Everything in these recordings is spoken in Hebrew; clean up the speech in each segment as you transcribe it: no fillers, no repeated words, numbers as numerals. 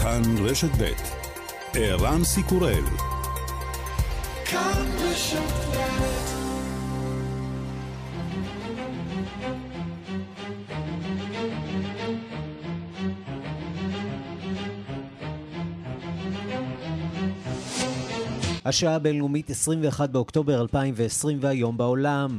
כאן רשת ב' ערן סיקורל. כאן רשת ב'. השעה הבינלאומית 21 באוקטובר 2020 והיום בעולם.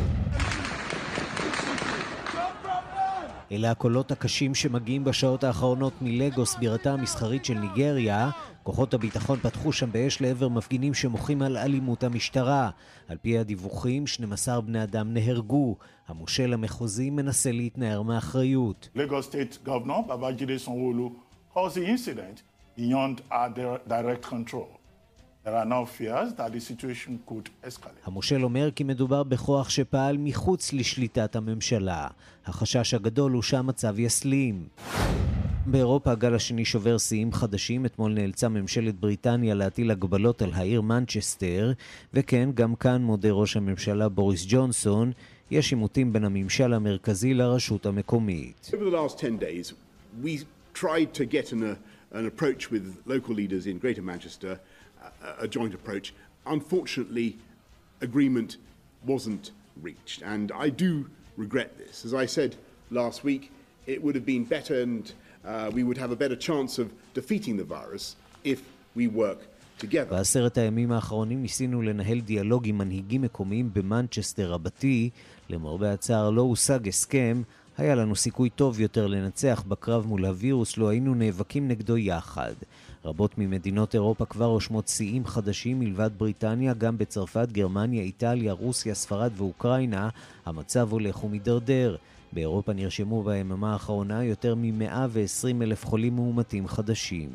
אלה הקולות הקשים שמגיעים בשעות האחרונות מלגוס, בירתה המסחרית של ניגריה. כוחות הביטחון פתחו שם באש לעבר מפגינים שמוחים על אלימות המשטרה. על פי הדיווחים, 12 בני אדם נהרגו. המושל המחוזי מנסה להתנער מאחריות. Lagos State Governor Babajide Sanwo-Olu calls the incident beyond our direct control. There are now fears that the situation could escalate. המושל אומר כי מדובר בכוח שפעל מחוץ לשליטת הממשלה. החשש הגדול הוא שהמצב יסלים. באירופה הגל השני שובר שיאים חדשים. אתמול נאלצה ממשלת בריטניה להטיל הגבלות על העיר מנצ'סטר, וכן, גם כאן מודה ראש הממשלה בוריס ג'ונסון, יש עימותים בין הממשל המרכזי לרשות המקומית. Over the last 10 days, we tried to get an approach with local leaders in Greater Manchester, a joint approach. Unfortunately, agreement wasn't reached, and I do regret this. As I said last week, it would have been better and we would have a better chance of defeating the virus if we work together. בעשרת הימים האחרונים ניסינו לנהל דיאלוג עם מנהיגים מקומיים במנצ'סטר רבתי. למרבה הצער לא הושג הסכם. היה לנו סיכוי טוב יותר לנצח בקרב מול הווירוס לו היינו נאבקים נגדו יחד. רבות ממדינות אירופה כבר רושמות שיאים חדשים מלבד בריטניה, גם בצרפת, גרמניה, איטליה, רוסיה, ספרד ואוקראינה. המצב הולך ומדרדר. באירופה נרשמו ביממה האחרונה יותר מ-120,000 חולים מאומתים חדשים.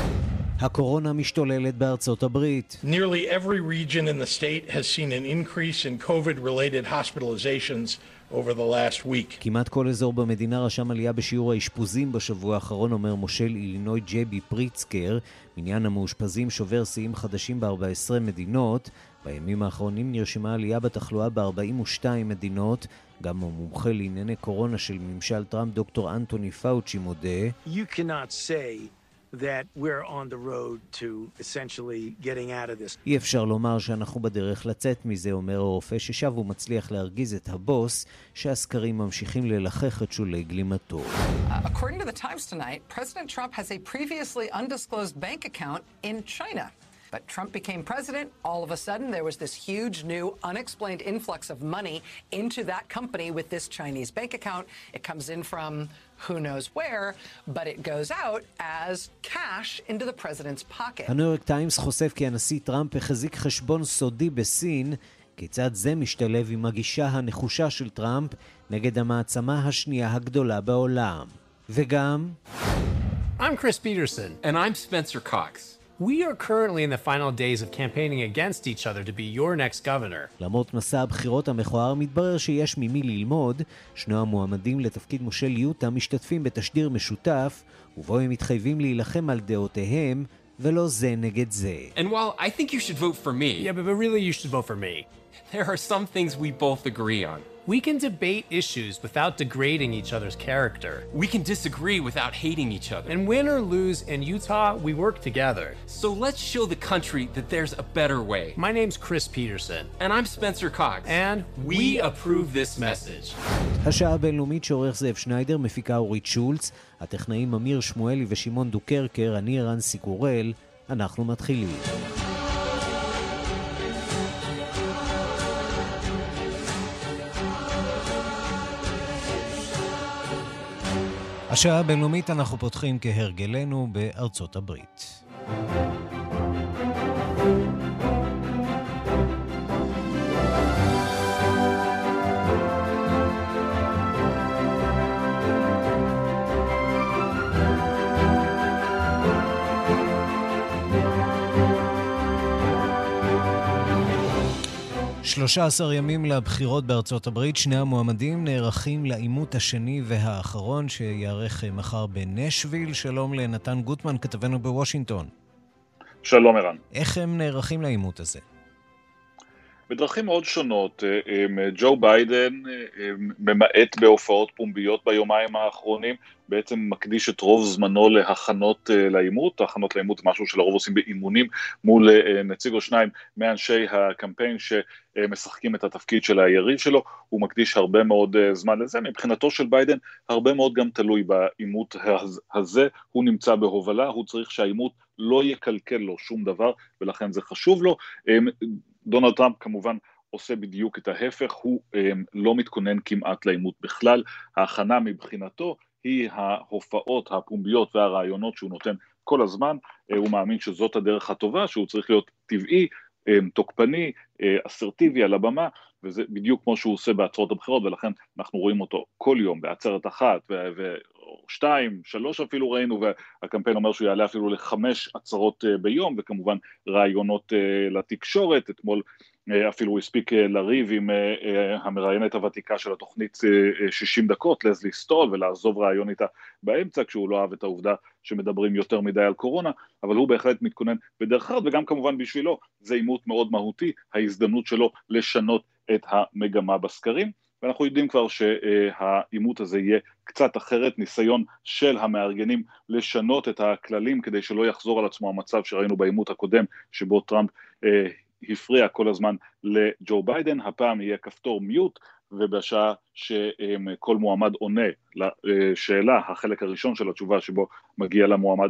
הקורונה משתוללת בארצות הברית. Nearly every region in the state has seen an increase in COVID-related hospitalizations over the last week. כמעט כל אזור במדינה רשם עלייה בשיעור האשפוזים בשבוע האחרון, אומר מושל אילינוי ג'ייבי פריצקר. מניין המאושפזים שובר שיאים חדשים ב-14 מדינות. בימים האחרונים נרשמה עלייה בתחלואה ב-42 מדינות. גם המומחה לענייני קורונה של ממשל טראמפ, דוקטור אנטוני פאוצ'י, מודה. You cannot say that we're on the road to essentially getting out of this. אי אפשר לומר שאנחנו בדרך לצאת מזה, אומר הרופא, ששב ומצליח להרגיז את הבוס שהסקרים ממשיכים ללחך את שולי גלימתו. According to the Times tonight, President Trump has a previously undisclosed bank account in China. But Trump became president, all of a sudden there was this huge new unexplained influx of money into that company with this Chinese bank account. It comes in from who knows where, but it goes out as cash into the president's pocket. הניו יורק טיימס חושף כי הנשיא טראמפ החזיק חשבון סודי בסין. כיצד זה משתלב עם הגישה הנחושה של טראמפ נגד המעצמה השנייה הגדולה בעולם. וגם I'm Chris Peterson. And I'm Spencer Cox. We are currently in the final days of campaigning against each other to be your next governor. למרות מסע הבחירות המכוער מתברר שיש ממי ללמוד. שני המועמדים לתפקיד מושל יוטה משתתפים בתשדיר משותף, ובו הם מתחייבים להילחם על דעותיהם, ולא זה נגד זה. And while I think you should vote for me, Yeah, but really you should vote for me. there are some things we both agree on. We can debate issues without degrading each other's character. We can disagree without hating each other. And win or lose in Utah, we work together. So let's show the country that there's a better way. My name's Chris Peterson. And I'm Spencer Cox. And we approve this message. השעה הבינלאומית שעורך זאב שניידר, מפיקה אורית שולץ, הטכנאים אמיר שמואלי ושמעון דוקרקר, אני ערן סיקורל. אנחנו מתחילים. השעה הבינלאומית אנחנו פותחים כהרגלנו בארצות הברית. שלושה 13 ימים לבחירות בארצות הברית. שני המועמדים נערכים לעימות השני והאחרון שיערך מחר בנשוויל. שלום לנתן גוטמן, כתבנו בוושינגטון. שלום ערן. איך הם נערכים לעימות הזה? בדרכים מאוד שונות. ג'ו ביידן ממעט בהופעות פומביות ביומיים האחרונים, בעצם מקדיש את רוב זמנו להכנות לאימות. ההכנות לאימות זה משהו שלרוב עושים באימונים מול נציג או שניים מאנשי הקמפיין שמשחקים את התפקיד של היריב שלו. הוא מקדיש הרבה מאוד זמן לזה. מבחינתו של ביידן הרבה מאוד גם תלוי באימות הזה. הוא נמצא בהובלה, הוא צריך שהאימות לא יקלקל לו שום דבר, ולכן זה חשוב לו. דונלד טראמפ כמובן עושה בדיוק את ההפך, הוא לא מתכונן כמעט לאימות בכלל. ההכנה מבחינתו היא ההופעות הפומביות והרעיונות שהוא נותן כל הזמן. הוא מאמין שזאת הדרך הטובה, שהוא צריך להיות טבעי, תוקפני, אסרטיבי על הבמה, וזה בדיוק כמו שהוא עושה בעצרות הבחירות, ולכן אנחנו רואים אותו כל יום בעצרת אחת, ושתיים, שלוש אפילו ראינו, והקמפיין אומר שהוא יעלה אפילו ל5 עצרות ביום, וכמובן רעיונות לתקשורת. אתמול אפילו הוא הספיק לריב עם המראיינת הוותיקה של התוכנית 60 דקות, לזלי סטול, ולעזוב רעיון איתה באמצע, כשהוא לא אהב את העובדה שמדברים יותר מדי על קורונה, אבל הוא בהחלט מתכונן בדרך אחרת, וגם כמובן בשבילו זה אימות מאוד מהותי, ההזדמנות שלו לשנות את המגמה בסקרים, ואנחנו יודעים כבר שהאימות הזה יהיה קצת אחרת, ניסיון של המארגנים לשנות את הכללים, כדי שלא יחזור על עצמו המצב שראינו באימות הקודם, שבו טראמפ הפריע כל הזמן לג'ו ביידן. הפעם יהיה כפתור מיוט, ובשעה שכל מועמד עונה לשאלה, החלק הראשון של התשובה שבו מגיעים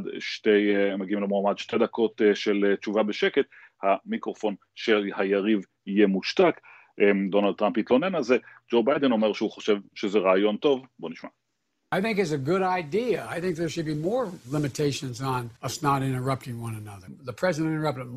למועמד 2 דקות של תשובה בשקט, המיקרופון של היריב יהיה מושתק. דונלד טראמפ התלונן על זה, ג'ו ביידן אומר שהוא חושב שזה רעיון טוב. בוא נשמע. I think it's a good idea. I think there should be more limitations on us not interrupting one another. The president interrupted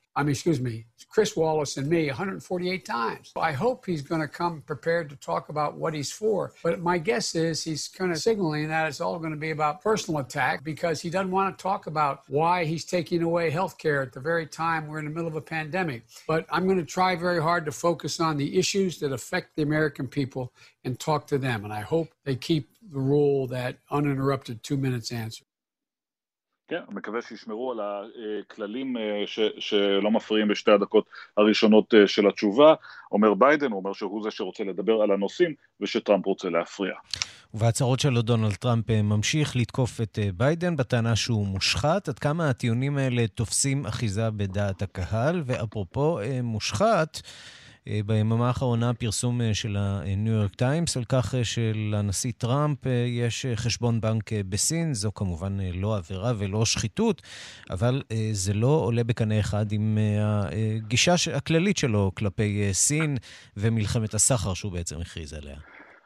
Chris Wallace and me 148 times. I hope he's going to come prepared to talk about what he's for. But my guess is he's kind of signaling that it's all going to be about personal attack because he doesn't want to talk about why he's taking away health care at the very time we're in the middle of a pandemic. But I'm going to try very hard to focus on the issues that affect the American people and talk to them. And I hope they keep the rule that uninterrupted 2 minutes answer. כן, מקווה שישמרו על הכללים שלא מפריעים ב2 הדקות הראשונות של התשובה. אומר ביידן, הוא אומר שהוא זה שרוצה לדבר על הנושאים ושטראמפ רוצה להפריע. ובהצהרות שלו דונלד טראמפ ממשיך לתקוף את ביידן בטענה שהוא מושחת. עד כמה הטיעונים האלה תופסים אחיזה בדעת הקהל? ואפרופו מושחת, ביממה האחרונה פרסום של הניו יורק טיימס על כך שלנשיא טראמפ יש חשבון בנק בסין. זו כמובן לא עבירה ולא שחיתות, אבל זה לא עולה בקנה אחד עם הגישה הכללית שלו כלפי סין ומלחמת הסחר שהוא בעצם הכריז עליה.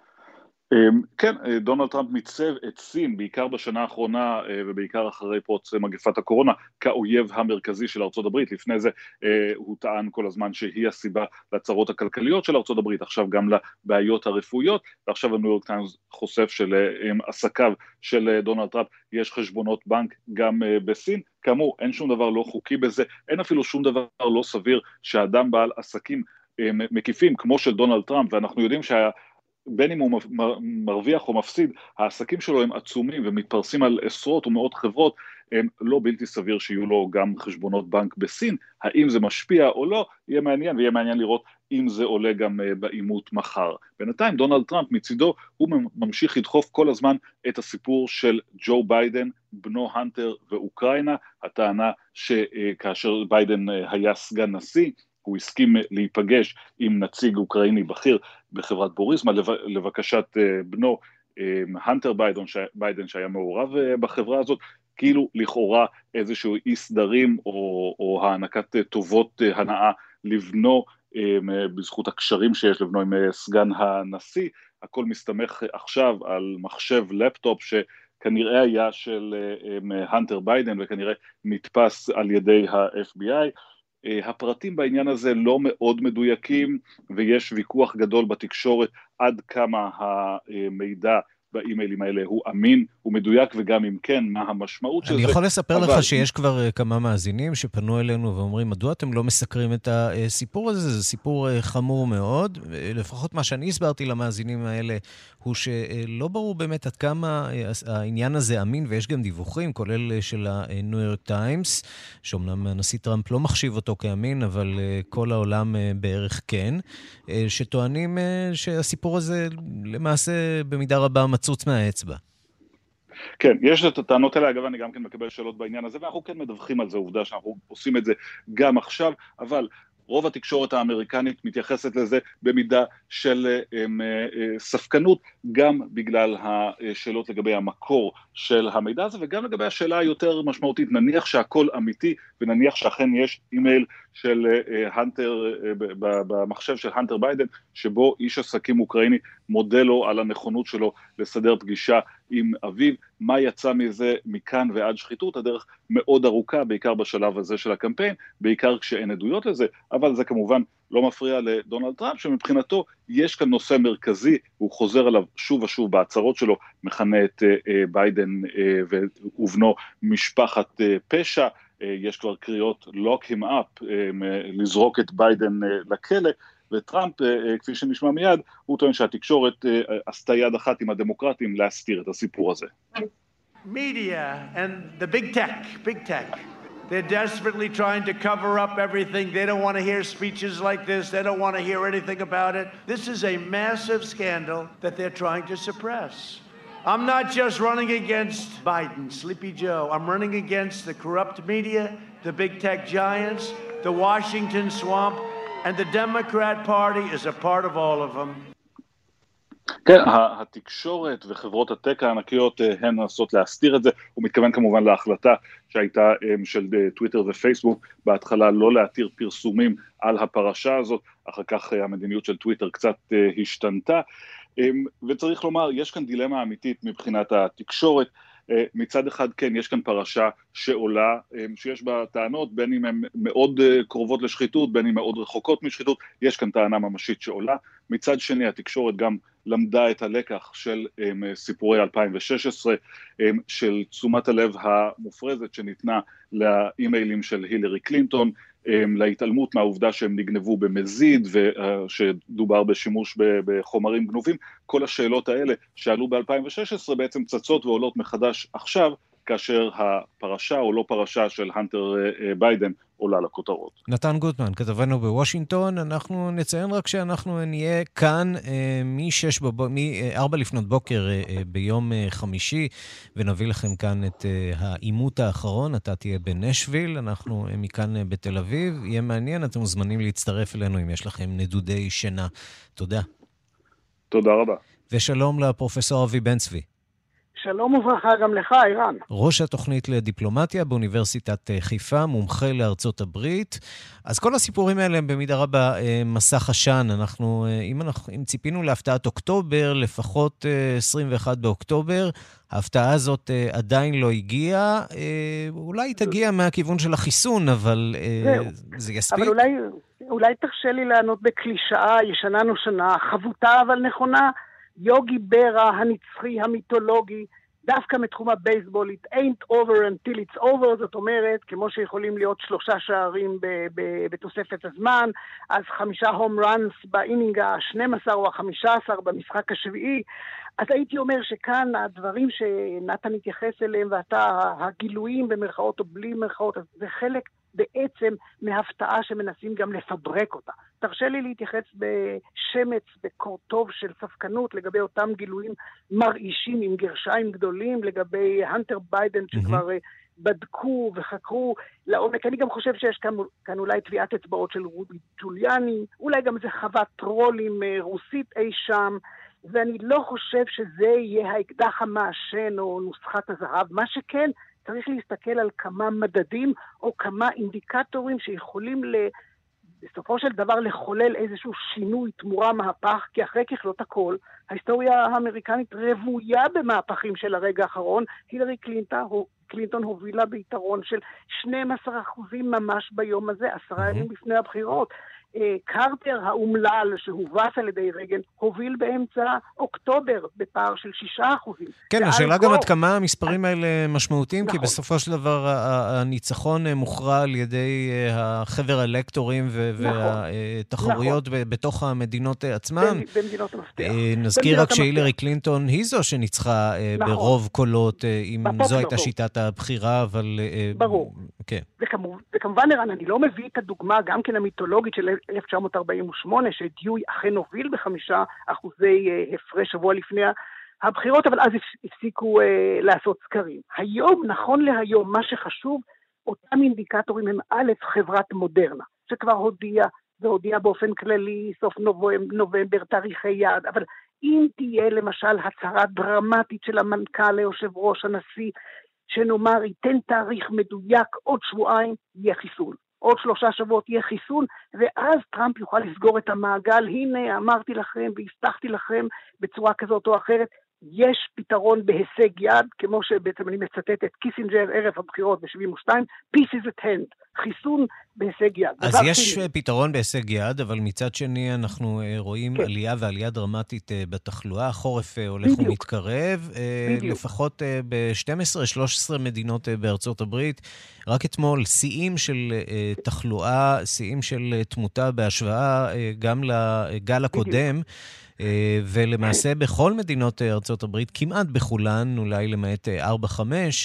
כן, דונלד טראמפ מיצב את סין, בעיקר בשנה האחרונה ובעיקר אחרי פרוץ מגפת הקורונה, כאויב המרכזי של ארצות הברית. לפני זה הוא טען כל הזמן שהיא הסיבה לצרות הכלכליות של ארצות הברית, עכשיו גם לבעיות הרפואיות, ועכשיו הניו יורק טיימס חושף שלעסקיו של דונלד טראמפ יש חשבונות בנק גם בסין. כאמור, אין שום דבר לא חוקי בזה, אין אפילו שום דבר לא סביר שאדם בעל עסקים מקיפים כמו של דונלד טראמפ, ואנחנו יודעים בין אם הוא מרוויח או מפסיד, העסקים שלו הם עצומים ומתפרסים על עשרות ומאות חברות, הם לא בלתי סביר שיהיו לו גם חשבונות בנק בסין. האם זה משפיע או לא, יהיה מעניין, ויהיה מעניין לראות אם זה עולה גם באימות מחר. בינתיים דונלד טראמפ מצידו, הוא ממשיך לדחוף כל הזמן את הסיפור של ג'ו ביידן, בנו הנטר ואוקראינה, הטענה שכאשר ביידן היה סגן נשיא, הוא הסכים להיפגש עם נציג אוקראיני בכיר בחברת בוריסמה לבקשת בנו הנטר ביידן שהיה מעורב בחברה הזאת, כאילו לכאורה איזשהו אי סדרים או הענקת טובות הנאה לבנו בזכות הקשרים שיש לבנו עם סגן הנשיא. הכל מסתמך עכשיו על מחשב לפטופ שכנראה היה של הנטר ביידן וכנראה נתפס על ידי ה-FBI. הפרטים בעניין הזה לא מאוד מדויקים, ויש ויכוח גדול בתקשורת עד כמה המידע באימיילים האלה הוא אמין, הוא מדויק, וגם אם כן, מה המשמעות של זה. אני יכול לספר לך שיש כבר כמה מאזינים שפנו אלינו ואומרים, מדוע אתם לא מסקרים את הסיפור הזה? זה סיפור חמור מאוד. לפחות מה שאני הסברתי למאזינים האלה, הוא שלא ברור באמת עד כמה העניין הזה אמין, ויש גם דיווחים, כולל של הניו יורק טיימס, שאומנם הנשיא טראמפ לא מחשיב אותו כאמין, אבל כל העולם בערך כן, שטוענים שהסיפור הזה למעשה במידה רבה מצוץ מהאצבע. כן, יש את הטענות האלה, אגב אני גם כן מקבל שאלות בעניין הזה, ואנחנו כן מדווחים על זה, עובדה שאנחנו עושים את זה גם עכשיו, אבל רוב התקשורת האמריקנית מתייחסת לזה במידה של ספקנות, גם בגלל השאלות לגבי המקור של המידע הזה, וגם לגבי השאלה היותר משמעותית, נניח שהכל אמיתי, ונניח שאכן יש אימייל של הנטר, במחשב של הנטר ביידן, שבו איש עסקים אוקראיני מודה לו על הנכונות שלו לסדר פגישה עם אביו, מה יצא מזה מכאן ועד שחיתות, הדרך מאוד ארוכה, בעיקר בשלב הזה של הקמפיין, בעיקר כשאין עדויות לזה, אבל זה כמובן לא מפריע לדונלד טראמפ, שמבחינתו יש כאן נושא מרכזי, הוא חוזר עליו שוב ושוב בהצהרות שלו, מכנה את ביידן ובנו משפחת פשע, יש כבר קריאות lock him up, לזרוק את ביידן לכלא, וטראמפ, כפי שנשמע מיד, הוא טוען שהתקשורת עשתה יד אחת עם הדמוקרטים להסתיר את הסיפור הזה. Media and the big tech, they're desperately trying to cover up everything. They don't want to hear speeches like this. They don't want to hear anything about it. This is a massive scandal that they're trying to suppress. I'm not just running against Biden, Sleepy Joe. I'm running against the corrupt media, the big tech giants, the Washington swamp, and the Democrat Party is a part of all of them. כן, התקשורת וחברות הטק הענקיות הן מנסות להסתיר את זה, הוא מתכוון כמובן להחלטה שהייתה של טוויטר ופייסבוק, בהתחלה לא להתיר פרסומים על הפרשה הזאת, אחר כך המדיניות של טוויטר קצת השתנתה, וצריך לומר, יש כאן דילמה אמיתית מבחינת התקשורת, מצד אחד כן, יש כאן פרשה שעולה, שיש בה טענות, בין אם הן מאוד קרובות לשחיתות, בין אם מאוד רחוקות משחיתות, יש כאן טענה ממשית שעולה, מצד שני התקשורת גם למדה את הלקח של סיפורי 2016, של תשומת הלב המופרזת שניתנה לאימיילים של הילרי קלינטון, להתעלמות מהעובדה שהם נגנבו במזיד, ושדובר בשימוש בחומרים גנובים, כל השאלות האלה שעלו ב-2016 בעצם צצות ועולות מחדש עכשיו, כאשר הפרשה או לא פרשה של הנטר ביידן עולה לכותרות. נתן גוטמן, כתבנו בוושינגטון, אנחנו נציין רק שאנחנו נהיה כאן מ-4 לפנות בוקר ביום חמישי, ונביא לכם כאן את העימות האחרון, אתה תהיה בנשוויל, אנחנו מכאן בתל אביב, יהיה מעניין, אתם מוזמנים להצטרף אלינו אם יש לכם נדודי שינה. תודה. תודה רבה. ושלום לפרופסור אבי בן צבי. שלום וברכה גם לך, אירן. ראש התוכנית לדיפלומטיה באוניברסיטת חיפה, מומחה לארצות הברית. אז כל הסיפורים האלה הם במידה רבה מסך עשן. אם ציפינו להפתעת אוקטובר, לפחות 21 באוקטובר, ההפתעה הזאת עדיין לא הגיעה. אולי תגיע מהכיוון של החיסון, אבל זה יספיק. אבל אולי תרשה לי לענות בקלישאה, ישנה נושנה, חבוטה אבל נכונה, יוגי ברה הנצחי המיתולוגי, דווקא מתחום הבייסבול, it ain't over until it's over, זאת אומרת, כמו שיכולים להיות 3 שערים בתוספת הזמן, אז 5 הום ראנס באינינג ה-12 או ה-15 במשחק השביעי, אז הייתי אומר שכאן הדברים שנתן התייחס אליהם, ואתה הגילויים במרכאות או בלי מרכאות, אז זה חלק בעצם מהפתעה שמנסים גם לפברק אותה. תרשה לי להתייחס בשמץ, בקורטוב של ספקנות, לגבי אותם גילויים מרעישים עם גרשיים גדולים, לגבי הנטר ביידן שכבר בדקו וחקרו לעומק. אני גם חושב שיש כאן אולי טביעת אצבעות של רודי ג'וליאני, אולי גם זה חוות טרולים רוסית אי שם, ואני לא חושב שזה יהיה האקדח המעשן או נוסחת הזהב. מה שכן, צריך להסתכל על כמה מדדים או כמה אינדיקטורים שיכולים בסופו של דבר לחולל איזשהו שינוי, תמורה, מהפך, כי אחרי ככלות הכל, ההיסטוריה האמריקנית רבויה במהפכים של הרגע האחרון. הילרי קלינטון הובילה ביתרון של 12% ממש ביום הזה, 10 ימים לפני הבחירות. קרטר האומלל שהובס על ידי רייגן הוביל באמצע אוקטובר בפער של 6%. כן, השאלה גם עד כמה המספרים האלה משמעותיים, כי בסופו של דבר הניצחון מוכרע על ידי החבר הלקטורים והתחרויות בתוך המדינות עצמן. במדינות המפתח. נזכיר רק שהילרי קלינטון היא זו שניצחה ברוב קולות, אם זו הייתה שיטת הבחירה, אבל... ברור. וכמובן, ערן, אני לא מביא את הדוגמה גם כן המיתולוגית של 1948, שדיוי אכן הוביל ב5% הפרש שבוע לפני הבחירות, אבל אז הפסיקו לעשות סקרים. היום, נכון להיום, מה שחשוב, אותם אינדיקטורים הם א', חברת מודרנה, שכבר הודיעה באופן כללי, סוף נובמבר, תאריכי יעד, אבל אם תהיה למשל הצהרה דרמטית של המנכ"ל ליושב ראש הנשיא, שנאמר ייתן תאריך מדויק, עוד שבועיים יהיה חיסון. עוד 3 שבועות יהיה חיסון, ואז טראמפ יוכל לסגור את המעגל. הנה, אמרתי לכם והבטחתי לכם בצורה כזאת או אחרת, יש פתרון בהישג יד, כמו שבעצם אני מצטט את קיסינג'ר ערב הבחירות ב-72, peace is at hand, חיסון בהישג יד. אז יש פתרון בהישג יד, אבל מצד שני אנחנו רואים עלייה ועלייה דרמטית בתחלואה, החורף הולך ומתקרב, לפחות ב-12-13 מדינות בארצות הברית, רק אתמול שיאים של תחלואה, שיאים של תמותה בהשוואה גם לגל הקודם, ולמעשה בכל מדינות ארצות הברית, כמעט בכולן, אולי למעט 4-5,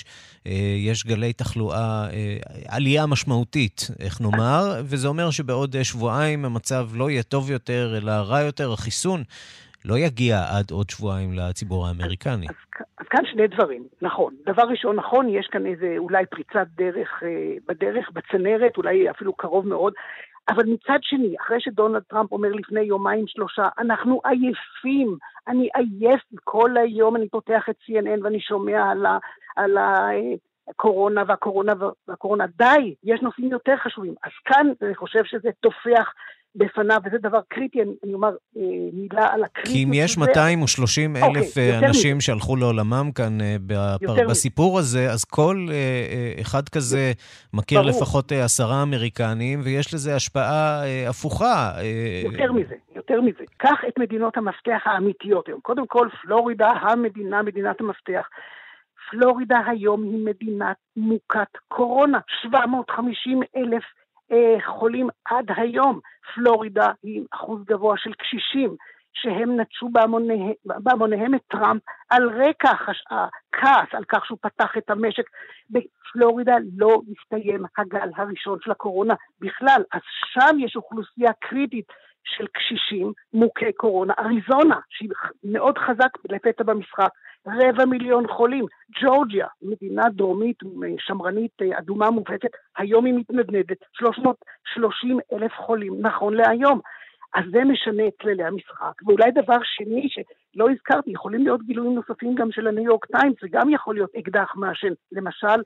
יש גלי תחלואה, עלייה משמעותית, איך נאמר, וזה אומר שבעוד שבועיים המצב לא יהיה טוב יותר, אלא רע יותר, החיסון לא יגיע עד עוד שבועיים לציבור האמריקני. אז כאן שני דברים, נכון. דבר ראשון, נכון, יש כאן איזה אולי פריצת דרך בדרך, בצנרת, אולי אפילו קרוב מאוד, אבל מצד שני, אחרי שדונלד טראמפ אומר לפני 2-3, אנחנו עייפים, אני עייף כל היום, אני פותח את CNN ואני שומע על הקורונה והקורונה, די, יש נושאים יותר חשובים. אז כאן אני חושב שזה תופח בפניו, וזה דבר קריטי, אני אומר מילה על הקריטי. כי אם יש 230,000 אנשים שהלכו לעולמם כאן בסיפור הזה, אז כל אחד כזה מכיר לפחות 10 אמריקנים, ויש לזה השפעה הפוכה. יותר מזה. קח את מדינות המפתח האמיתיות היום. קודם כל, פלורידה, מדינת המפתח. פלורידה היום היא מדינת מוכת קורונה. 750,000 חולים עד היום. פלורידה היא אחוז גבוה של קשישים שהם נטשו בהמוניהם את טראמפ על רקע הכעס על כך שהוא פתח את המשק. בפלורידה לא מסתיים הגל הראשון של הקורונה בכלל, אז שם יש אוכלוסייה קריטית של קשישים מוכי קורונה. אריזונה, שהיא מאוד חזק לפתע במשחק, 250,000 חולים. ג'ורג'יה, מדינה דרומית שמרנית אדומה מובהקת, היום היא מתנדנדת, 330,000 חולים, נכון להיום. אז זה משנה את כללי המשחק. ואולי דבר שני שלא הזכרתי, יכולים להיות גילויים נוספים גם של הניו יורק טיימס, זה גם יכול להיות אקדח מעשן. למשל,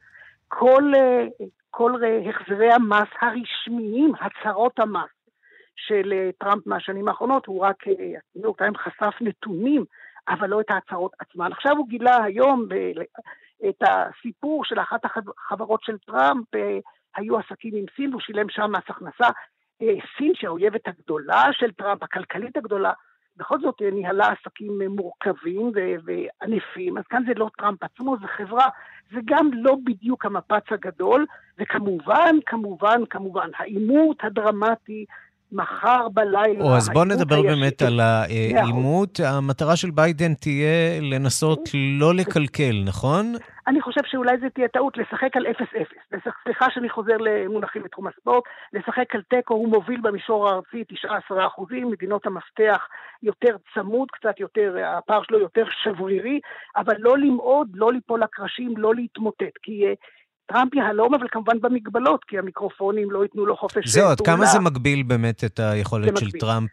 כל החזרי המס הרשמיים, הצהרות המס של טראמפ מהשנים האחרונות, הוא רק, הניו יורק טיימס חשף נתונים, אבל לא את ההצהרות עצמן. עכשיו הוא גילה היום את הסיפור של אחת החברות של טראמפ, היו עסקים עם סין, והוא שילם שם מס הכנסה. סין שהאויבת הגדולה של טראמפ, הכלכלית הגדולה, בכל זאת ניהלה עסקים מורכבים וענפים, אז כאן זה לא טראמפ עצמו, זה חברה, זה גם לא בדיוק המפץ הגדול, וכמובן, העימות הדרמטי, מחר בלילה... אז בוא נדבר באמת על העימות. המטרה של ביידן תהיה לנסות לא לקלקל, נכון? אני חושב שאולי זה תהיה טעות לשחק על 0-0. סליחה שאני חוזר למונחים בתחום הספורט, לשחק על טקו, הוא מוביל במישור הארצי 19%, מדינות המפתח יותר צמוד, קצת יותר, הפער שלו יותר שברירי, אבל לא למעוד, לא ליפול לקרשים, לא להתמוטט, כי טראמפ יהלום, אבל כמובן במגבלות, כי המיקרופונים לא ייתנו לו חופש. זהו, עד כמה זה מגביל באמת את היכולת של טראמפ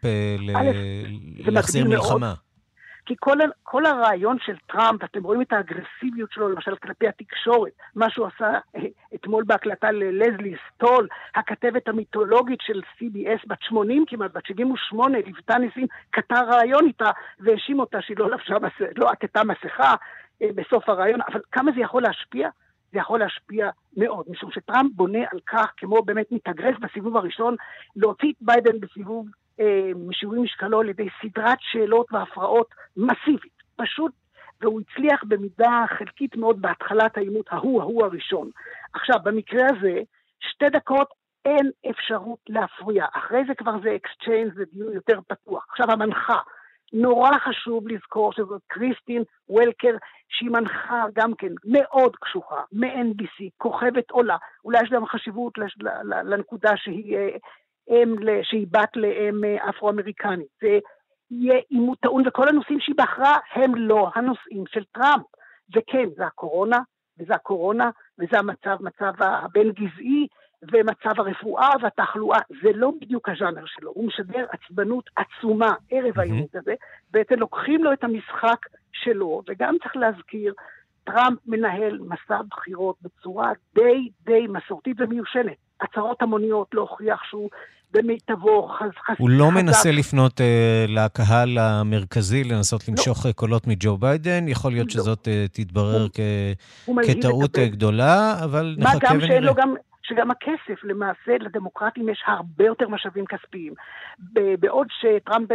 להחזיר מלחמה? כי כל הרעיון של טראמפ, אתם רואים את האגרסיביות שלו, למשל כלפי התקשורת, מה שהוא עשה אתמול בהקלטה ללזלי סטול, הכתבת המיתולוגית של CBS, בת 80 כמעט, בת 78, ליוותה ניסים, קטע רעיון איתה, והאשים אותה שהיא לא עטתה מסכה בסוף הרעיון, אבל כמה זה יכול להשפיע? זה יכול להשפיע מאוד, משום שטראמפ בונה על כך, כמו באמת מתאגרף בסיבוב הראשון, להוציא את ביידן בסיבוב משיווי משקלו על ידי סדרת שאלות והפרעות מסיבית, פשוט, והוא הצליח במידה חלקית מאוד בהתחלת העימות ההוא הראשון. עכשיו, במקרה הזה, 2 דקות אין אפשרות להפריע, אחרי זה כבר זה אקסצ'יינג, זה דיון יותר פתוח. עכשיו המנחה, נורא חשוב לזכור שזאת קריסטין וולקר, שהיא מנחה גם כן מאוד קשוחה, מ-NBC, כוכבת עולה, אולי יש גם חשיבות לנקודה שהיא בת לאם אפרו-אמריקנית, זה יהיה עימות טעון, וכל הנושאים שהיא בחרה הם לא הנושאים של טראמפ, וכן, זה הקורונה, וזה מצב הבין גזעי, ומצב הרפואה והתחלואה, זה לא בדיוק הז'אנר שלו, הוא משדר עצבנות עצומה ערב העימות הזה, בעצם לוקחים לו את המשחק שלו, וגם צריך להזכיר, טראמפ מנהל מסע בחירות בצורה די מסורתית ומיושנת, הצהרות המוניות לא הוכיח שהוא במיטבו הוא לא מנסה לפנות לקהל המרכזי, לנסות למשוך קולות מג'ו ביידן, יכול להיות שזאת תתברר כטעות גדולה, אבל נחכה ונראה. שגם הכסף, למעשה, לדמוקרטים יש הרבה יותר משאבים כספיים. בעוד שטראמפ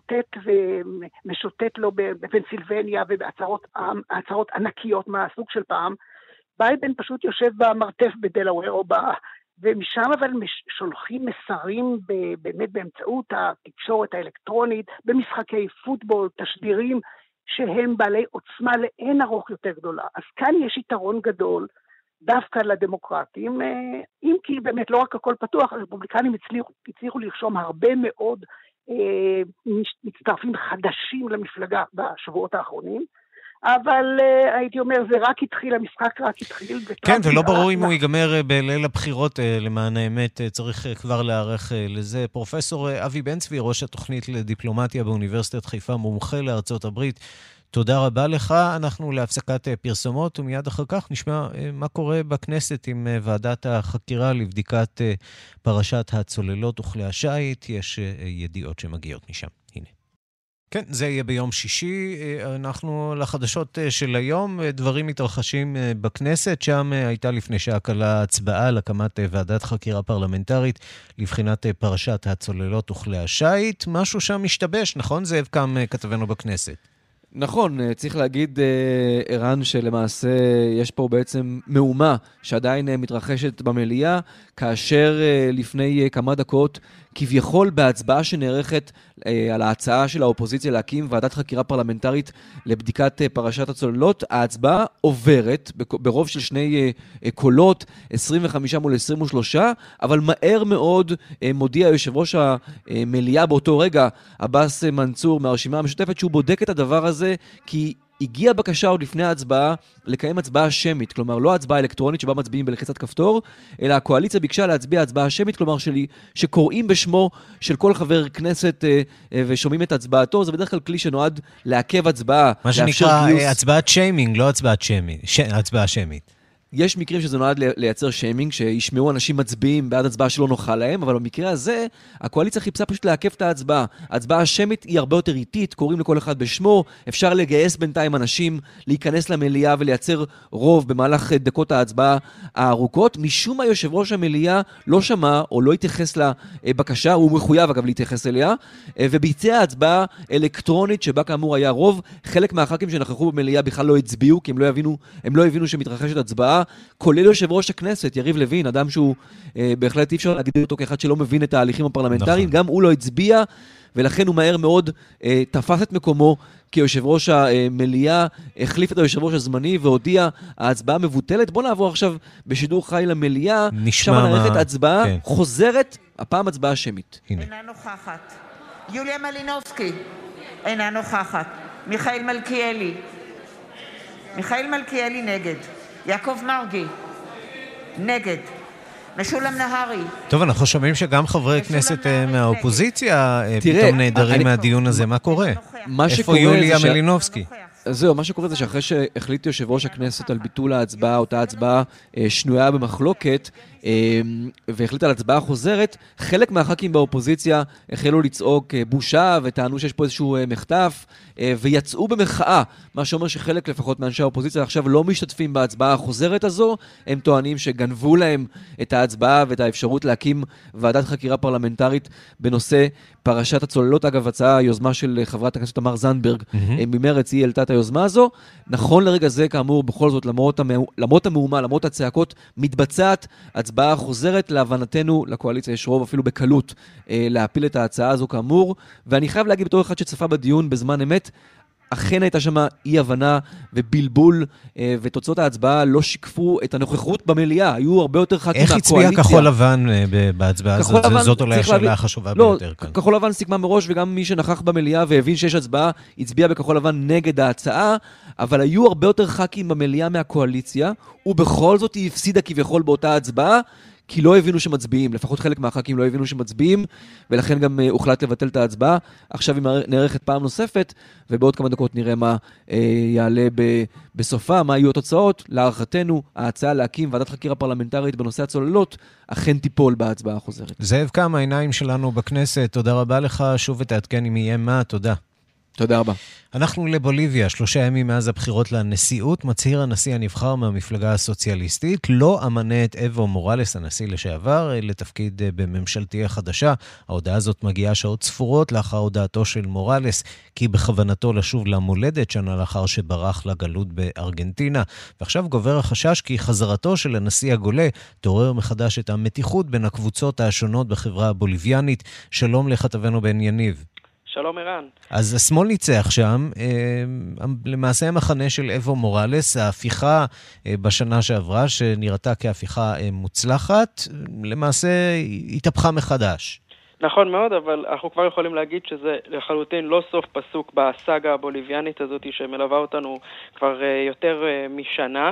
משוטט לו בפנסילבניה ובהצהרות ענקיות מהסוג של פעם, ביידן פשוט יושב במרתף בדלאוור ומשם אבל שולחים מסרים באמת באמצעות התקשורת האלקטרונית, במשחקי פוטבול, תשדירים, שהם בעלי עוצמה לאין ארוך יותר גדולה. אז כאן יש יתרון גדול, דווקא לדמוקרטים, אם כי באמת לא רק הכל פתוח, הרפובליקנים הצליחו לרשום הרבה מאוד מצטרפים חדשים למפלגה בשבועות האחרונים, אבל הייתי אומר, זה רק התחיל, המשחק רק התחיל. כן, ולא ברור אם הוא ייגמר בליל הבחירות, למען האמת, צריך כבר להערך לזה. פרופסור אבי בן צבי, ראש התוכנית לדיפלומטיה באוניברסיטת חיפה, מומחה לארצות הברית, תודה רבה לך. אנחנו להפסקת פרסומות, ומיד אחר כך נשמע מה קורה בכנסת עם ועדת החקירה לבדיקת פרשת הצוללות וכלי השיט. יש ידיעות שמגיעות משם. הנה. כן, זה יהיה ביום שישי. אנחנו לחדשות של היום. דברים מתרחשים בכנסת. שם הייתה לפני שעה קלה הצבעה על הקמת ועדת חקירה פרלמנטרית לבחינת פרשת הצוללות וכלי השיט. משהו שם משתבש, נכון? זאב קם כתבנו בכנסת. נכון, צריך להגיד, ערן, שלמעשה יש פה בעצם מהומה שעדיין מתרחשת במליאה, כאשר לפני כמה דקות, כביכול בהצבעה שנערכת על ההצעה של האופוזיציה להקים ועדת חקירה פרלמנטרית לבדיקת פרשת הצוללות, ההצבעה עוברת ברוב של 2 קולות, 25 מול 23, אבל מהר מאוד מודיע יושב ראש המליאה באותו רגע, עבאס מנצור מהרשימה המשותפת, שהוא בודק את הדבר הזה, כי הגיעה בקשה עוד לפני ההצבעה לקיים הצבעה שמית, כלומר לא הצבעה אלקטרונית שבה מצביעים בלחיצת כפתור, אלא הקואליציה ביקשה להצביע הצבעה שמית, כלומר שקוראים בשמו של כל חבר כנסת ושומעים את הצבעתו, זה בדרך כלל כלי שנועד לעכב הצבעה. מה שנקרא הצבעת שיימינג, לא הצבעת הצבעה שמית. יש מקרים שזה נועד לייצר שיימינג, שישמעו אנשים מצביעים בעד הצבעה שלא נוחה להם, אבל במקרה הזה, הקואליציה חיפשה פשוט לעכב את ההצבעה. ההצבעה השמית היא הרבה יותר איטית, קוראים לכל אחד בשמו, אפשר לגייס בינתיים אנשים, להיכנס למליאה ולייצר רוב במהלך דקות ההצבעה הארוכות. משום מה יושב ראש המליאה לא שמע או לא התייחס לבקשה, הוא מחויב אגב להתייחס אליה, וביצע הצבעה אלקטרונית שבה כאמור היה רוב. חלק מהח"כים שנכחו במליאה בכלל לא הצביעו, כי הם לא הבינו שמתרחשת הצבעה, כולל יושב ראש הכנסת, יריב לוין, אדם שהוא בהחלט אי אפשר להגדיר אותו כאחד שלא מבין את ההליכים הפרלמנטריים, גם הוא לא הצביע, ולכן הוא מהר מאוד תפס את מקומו כיושב ראש המליאה, החליף את היושב ראש הזמני והודיע, ההצבעה מבוטלת. בוא נעבור עכשיו בשידור חי למליאה, שם נערכת הצבעה חוזרת, הפעם הצבעה שמית. אינה נוכחת. יוליה מלינובסקי, אינה נוכחת. מיכאל מלכיאלי נגד. יעקב מרגי, נגד. משולם נהרי. טוב, אנחנו שומעים שגם חברי כנסת מהאופוזיציה פתאום נהדרים מהדיון הזה. מה קורה? איפה יוליה מלינובסקי? זהו, מה שקורה זה שאחרי שהחליט יושב ראש הכנסת על ביטול ההצבעה, אותה הצבעה שנויה במחלוקת, והחליט על הצבעה חוזרת, חלק מהח"כים באופוזיציה החלו לצעוק בושה וטענו שיש פה איזשהו מחטף, ויצאו במחאה, מה שאומר שחלק לפחות מאנשי האופוזיציה עכשיו לא משתתפים בהצבעה החוזרת הזו, הם טוענים שגנבו להם את ההצבעה ואת האפשרות להקים ועדת חקירה פרלמנטרית בנושא פרשת הצוללות. אגב, הצעה יוזמה של חברת הכנסת תמר זנדברג ממרץ, היא העלתה את היוזמה הזו. נכון לרגע זה, כאמור, בכל זאת, למרות המהומה, למרות הצעקות, מתבצעת הצבעה חוזרת. להבנתנו, לקואליציה יש רוב אפילו בקלות להפיל את ההצעה הזו כאמור, ואני חייב להגיד בתור אחד שצפה בדיון בזמן אמת, אכן הייתה שם אי הבנה ובלבול, ותוצאות ההצבעה לא שיקפו את הנוכחות במליאה, היו הרבה יותר ח"כים מהקואליציה. איך הצביע כחול לבן בהצבעה הזאת? זאת אולי השאלה החשובה ביותר כאן. כחול לבן סיכמה מראש, וגם מי שנכח במליאה והבין שיש הצבעה, הצביע בכחול לבן נגד ההצעה, אבל היו הרבה יותר ח"כים במליאה מהקואליציה, ובכל זאת היא הפסידה כביכול באותה הצבעה, כי לא הבינו שמצביעים, לפחות חלק מהח"כים לא הבינו שמצביעים, ולכן גם הוחלט לבטל את ההצבעה. עכשיו היא נערכת פעם נוספת, ובעוד כמה דקות נראה מה יעלה בסופה, מה יהיו התוצאות. להערכתנו, ההצעה להקים ועדת חקירה פרלמנטרית בנושא הצוללות, אכן תיפול בהצבעה החוזרת. זאב קם, העיניים שלנו בכנסת, תודה רבה לך, שוב ותעדכן אם יהיה מה, תודה. תודה רבה. אנחנו לבוליביה, 3 ימים מאז הבחירות לנשיאות, מצהיר הנשיא הנבחר מהמפלגה הסוציאליסטית, לא אמנה את אבו מורלס, הנשיא לשעבר, לתפקיד בממשלתי החדשה. ההודעה הזאת מגיעה שעות ספורות לאחר הודעתו של מורלס, כי בכוונתו לשוב למולדת שנה לאחר שברח לגלות בארגנטינה. ועכשיו גובר החשש כי חזרתו של הנשיא הגולה תעורר מחדש את המתיחות בין הקבוצות השונות בחברה הבוליביאנית. שלום לכתבנו בן יניב. שלום ערן. אז השמאל ניצח שם, למעשה המחנה של אבו מורלס, ההפיכה בשנה שעברה, שנראתה כהפיכה מוצלחת, למעשה התהפכה מחדש. נכון מאוד, אבל אנחנו כבר יכולים להגיד שזה לחלוטין לא סוף פסוק בסאגה הבוליביאנית הזאת שמלווה אותנו כבר יותר משנה.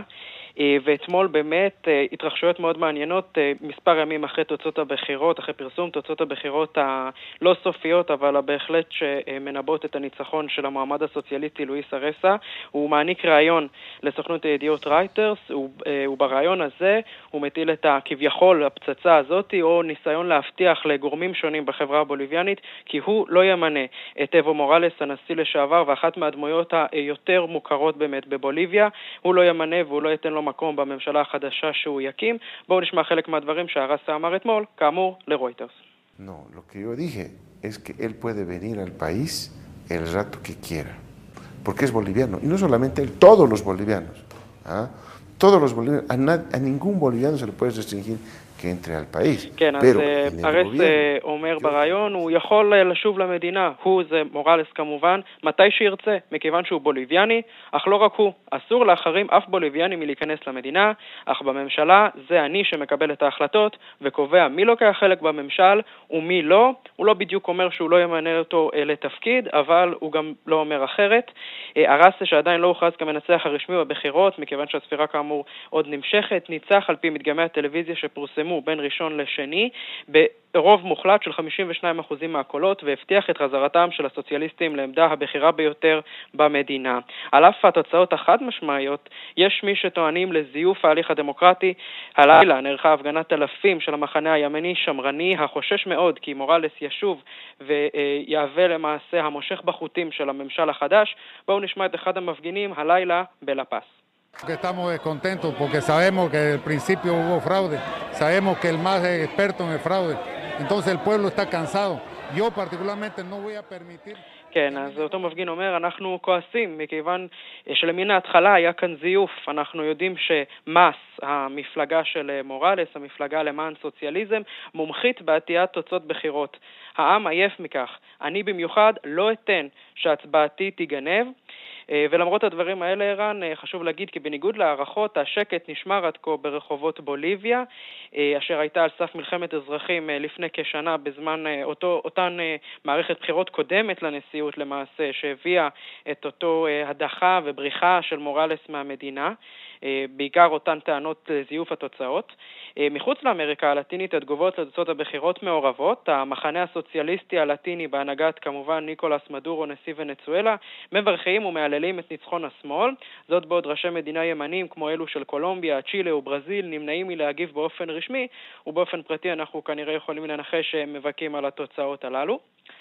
ואתמול באמת התרחשויות מאוד מעניינות, מספר ימים אחרי תוצאות הבחירות, אחרי פרסום תוצאות הבחירות הלא סופיות, אבל בהחלט שמנבאות את הניצחון של המועמד הסוציאליסטי לואיס ארסה. הוא מעניק ראיון לסוכנות הידיעות רייטרס, וברעיון הזה הוא מטיל את כביכול הפצצה הזאת, או ניסיון להבטיח לגורמים שונים בחברה הבוליביאנית, כי הוא לא ימנה את אבו מורלס, הנשיא לשעבר, ואחת מהדמויות היותר מוכרות באמת בבוליביה, הוא לא ימנה והוא לא ייתן לו מקום בממשלה החדשה שהוא יקים. בואו נשמע חלק מהדברים שהרסה אמר אתמול, כאמור, לרויטרס. No, lo que yo dije es que él puede venir al país el rato que quiera, porque es boliviano, y no solamente él, todos los bolivianos, ¿ah? Todos los bolivianos, a ningún boliviano se le puede restringir que entre al país. כן, אז ארס אומר ברעיון, הוא יכול לשוב למדינה, הוא זה מורלס כמובן, מתי שירצה, מכיוון שהוא בוליביאני, אך לא רק הוא, אסור לאחרים אף בוליביאני מלהיכנס למדינה, אך בממשלה זה אני שמקבל את ההחלטות, וקובע מי לוקח חלק בממשל ומי לא. הוא לא בדיוק אומר שהוא לא ימנה אותו לתפקיד, אבל הוא גם לא אומר אחרת. ארס שעדיין לא הוכרז כמנצח הרשמי בבחירות, מכיוון שהספירה כאמור עוד נמשכת, ניצח על פי מדגמי הטלוויזיה שפורסמו בין ראשון לשני, ברוב מוחלט של 52% מהקולות, והבטיח את חזרתם של הסוציאליסטים לעמדה הבכירה ביותר במדינה. על אף התוצאות החד משמעיות, יש מי שטוענים לזיוף ההליך הדמוקרטי. הלילה נערכה הפגנת אלפים של המחנה הימני שמרני, החושש מאוד כי מורלס ישוב ויהווה למעשה המושך בחוטים של הממשל החדש. בואו נשמע את אחד המפגינים הלילה בלפס. Estamos contentos porque sabemos que al principio hubo fraude, sabemos que el más experto en el fraude, entonces el pueblo está cansado. Yo particularmente no voy a permitir. כן, אז אותו מפגין אומר, אנחנו כועסים, מכיוון שלמן ההתחלה היה כאן זיוף. אנחנו יודעים שמאס, המפלגה של מורלס, המפלגה למען סוציאליזם, מומחית בעטיית תוצאות בחירות. העם עייף מכך. אני במיוחד לא אתן שהצבעתי תיגנב. ולמרות הדברים האלה, ערן, חשוב להגיד כי בניגוד להערכות, השקט נשמר עד כה ברחובות בוליביה, אשר הייתה על סף מלחמת אזרחים לפני כשנה בזמן אותן מערכת בחירות קודמת לנשיאות למעשה, שהביאה את אותו הדחה ובריחה של מורלס מהמדינה. בעיקר אותן טענות לזיוף התוצאות. מחוץ לאמריקה הלטינית התגובות לתוצאות הבחירות מעורבות. המחנה הסוציאליסטי הלטיני בהנהגת כמובן ניקולס מדורו, נשיא ונצואלה, מברכים ומהללים את ניצחון השמאל. זאת בעוד ראשי מדינה ימנים כמו אלו של קולומביה, צ'ילה וברזיל נמנעים מלהגיב באופן רשמי, ובאופן פרטי אנחנו כנראה יכולים לנחש שהם מבכים על התוצאות הללו.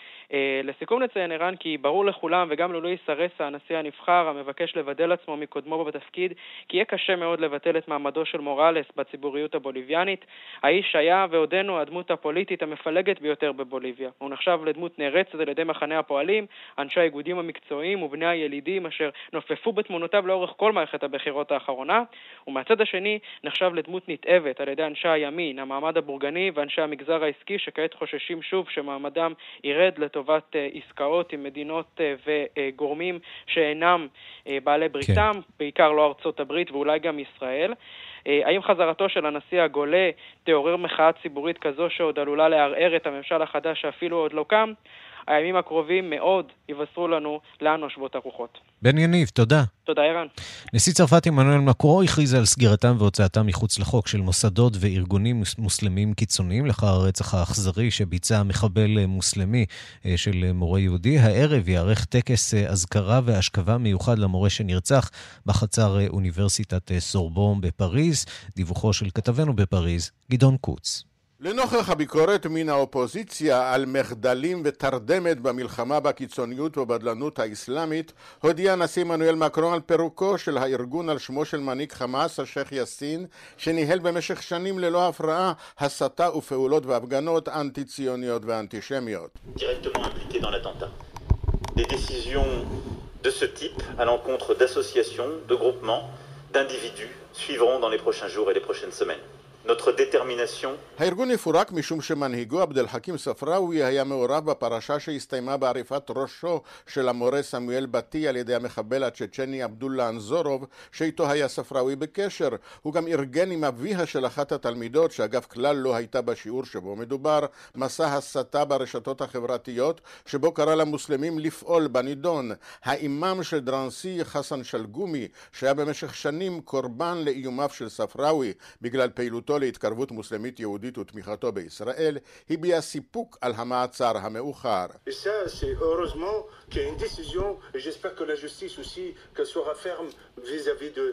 לסיכום נציין ערן כי ברור לכולם וגם ללואיס ארסה, הנשיא הנבחר המבקש לבדל עצמו מקודמו בתפקיד, כי יהיה קשה מאוד לבטל את מעמדו של מורלס בציבוריות הבוליביאנית. האיש היה ועודנו הדמות הפוליטית המפלגת ביותר בבוליביה. הוא נחשב לדמות נערצת על ידי מחנה הפועלים, אנשי האיגודים המקצועיים ובני הילידים אשר נופפו בתמונותיו לאורך כל מערכת הבחירות האחרונה, ומהצד השני נחשב לדמות נתאבת על ידי אנשי הימין, המעמד הבורגני ואנשי המגזר העסקי שכעת חוששים שוב שמעמדם ירד לטובת עסקאות עם מדינות וגורמים שאינם בעלי בריתם, בעיקר לא ארצות הברית ואולי גם ישראל. האם חזרתו של הנשיא הגולה תעורר מחאה ציבורית כזו שעוד עלולה לערער את הממשל החדש שאפילו עוד לא קם? הימים הקרובים מאוד יבשרו לנו לאן נושבות הרוחות. בן יניב, תודה. תודה, ערן. נשיא צרפת עמנואל מקרון הכריז על סגירתם והוצאתם מחוץ לחוק של מוסדות וארגונים מוסלמים קיצוניים לאחר הרצח האכזרי שביצע מחבל מוסלמי של מורה יהודי. הערב יערך טקס אזכרה והשכבה מיוחד למורה שנרצח בחצר אוניברסיטת סורבון בפריז. דיווחו של כתבנו בפריז, גדעון קוץ. לנוכח הביקורת מן האופוזיציה על מחדלים ותרדמת במלחמה בקיצוניות ובדלנות האסלאמית, הודיע נשיא עמנואל מקרון על פירוקו של הארגון על שמו של מנהיג חמאס, השייח יאסין, שניהל במשך שנים ללא הפרעה הסתה ופעולות והפגנות אנטי-ציוניות ואנטישמיות. Directement impliqué dans l'attentat. Des décisions de ce type à l'encontre d'associations, de groupements, d'individus suivront dans les prochains jours et les prochaines semaines. notre détermination. הארגון יפורק משום שמנהיגו עבד אל חכים ספראוי היה מעורב בפרשה שהסתיימה בעריפת ראשו של המורה סמואל בתי על ידי המחבל הצ'צ'ני עבדוללה אנזורוב, שאיתו היה ספראוי בקשר. הוא גם ארגן עם אביה של אחת התלמידות, שאגב כלל לא הייתה בשיעור שבו מדובר, מסע הסתה ברשתות החברתיות שבו קרא למוסלמים לפעול בנידון. האימאם של דרנסי חסן שלגומי, שהיה במשך שנים קורבן לאיומיו של ספראוי בגלל פעילותו להתקרבות מוסלמית יהודית ותמיכתו בישראל, הביע סיפוק על המעצר המאוחר. Et ça, c'est heureusement qu'il y a une décision, et j'espère que la justice aussi, qu'elle sera ferme vis-à-vis de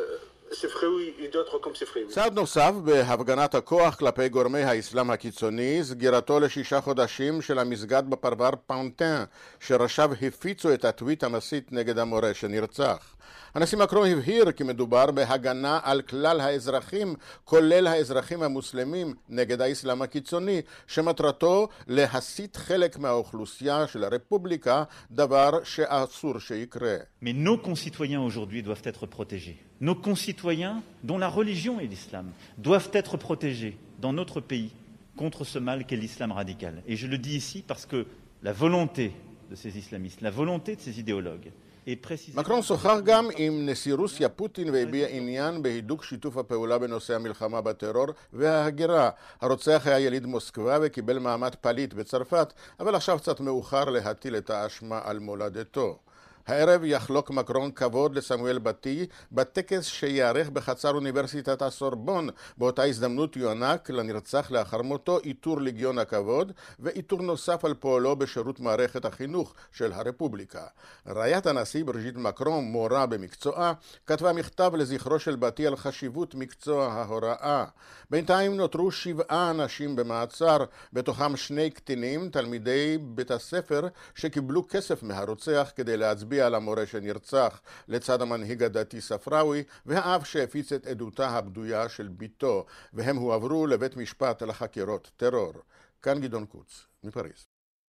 ספראוי et d'autres comme ספראוי. צעד נוסף בהפגנת הכוח כלפי גורמי האסלאם הקיצוני, סגירתו ל6 חודשים של המסגד בפרבר פאונטן, שראשיו הפיצו את הטוויט המסית נגד המורה שנרצח. הנשיא מקרון הבהיר כי מדובר בהגנה על כלל האזרחים, כולל האזרחים המוסלמים, נגד האסלאם הקיצוני, שמטרתו להסית חלק מהאוכלוסייה של הרפובליקה, דבר שאסור שיקרה. Mais nos concitoyens aujourd'hui doivent être protégés. Nos concitoyens, dont la religion est l'islam, doivent être protégés dans notre pays contre ce mal qu'est l'islam radical. Et je le dis ici parce que la volonté de ces islamistes, la volonté de ces idéologues, מקרון שוחח גם עם נשיא רוסיה פוטין והביע עניין בהידוק שיתוף הפעולה בנושא המלחמה בטרור וההגירה. הרוצח היה יליד מוסקבה וקיבל מעמד פליט בצרפת, אבל עכשיו קצת מאוחר להטיל את האשמה על מולדתו. הערב יחלוק מקרון כבוד לסמואל בתי בטקס שיערך בחצר אוניברסיטת הסורבון. באותה הזדמנות יוענק לנרצח לאחר מותו עיטור לגיון הכבוד ועיטור נוסף על פועלו בשירות מערכת החינוך של הרפובליקה. רעיית הנשיא בריז'יט מקרון, מורה במקצועה, כתבה מכתב לזכרו של בתי על חשיבות מקצוע ההוראה. בינתיים נותרו 7 אנשים במעצר, בתוכם 2 קטינים, תלמידי בית הספר שקיבלו כסף מהרוצח כדי להצביע על המורה שנרצח, לצד המנהיג הדתי ספראוי והאב שהפיץ את עדותה הבדויה של ביתו, והם הועברו לבית משפט לחקירות טרור. כאן גדעון קוץ, מפריז.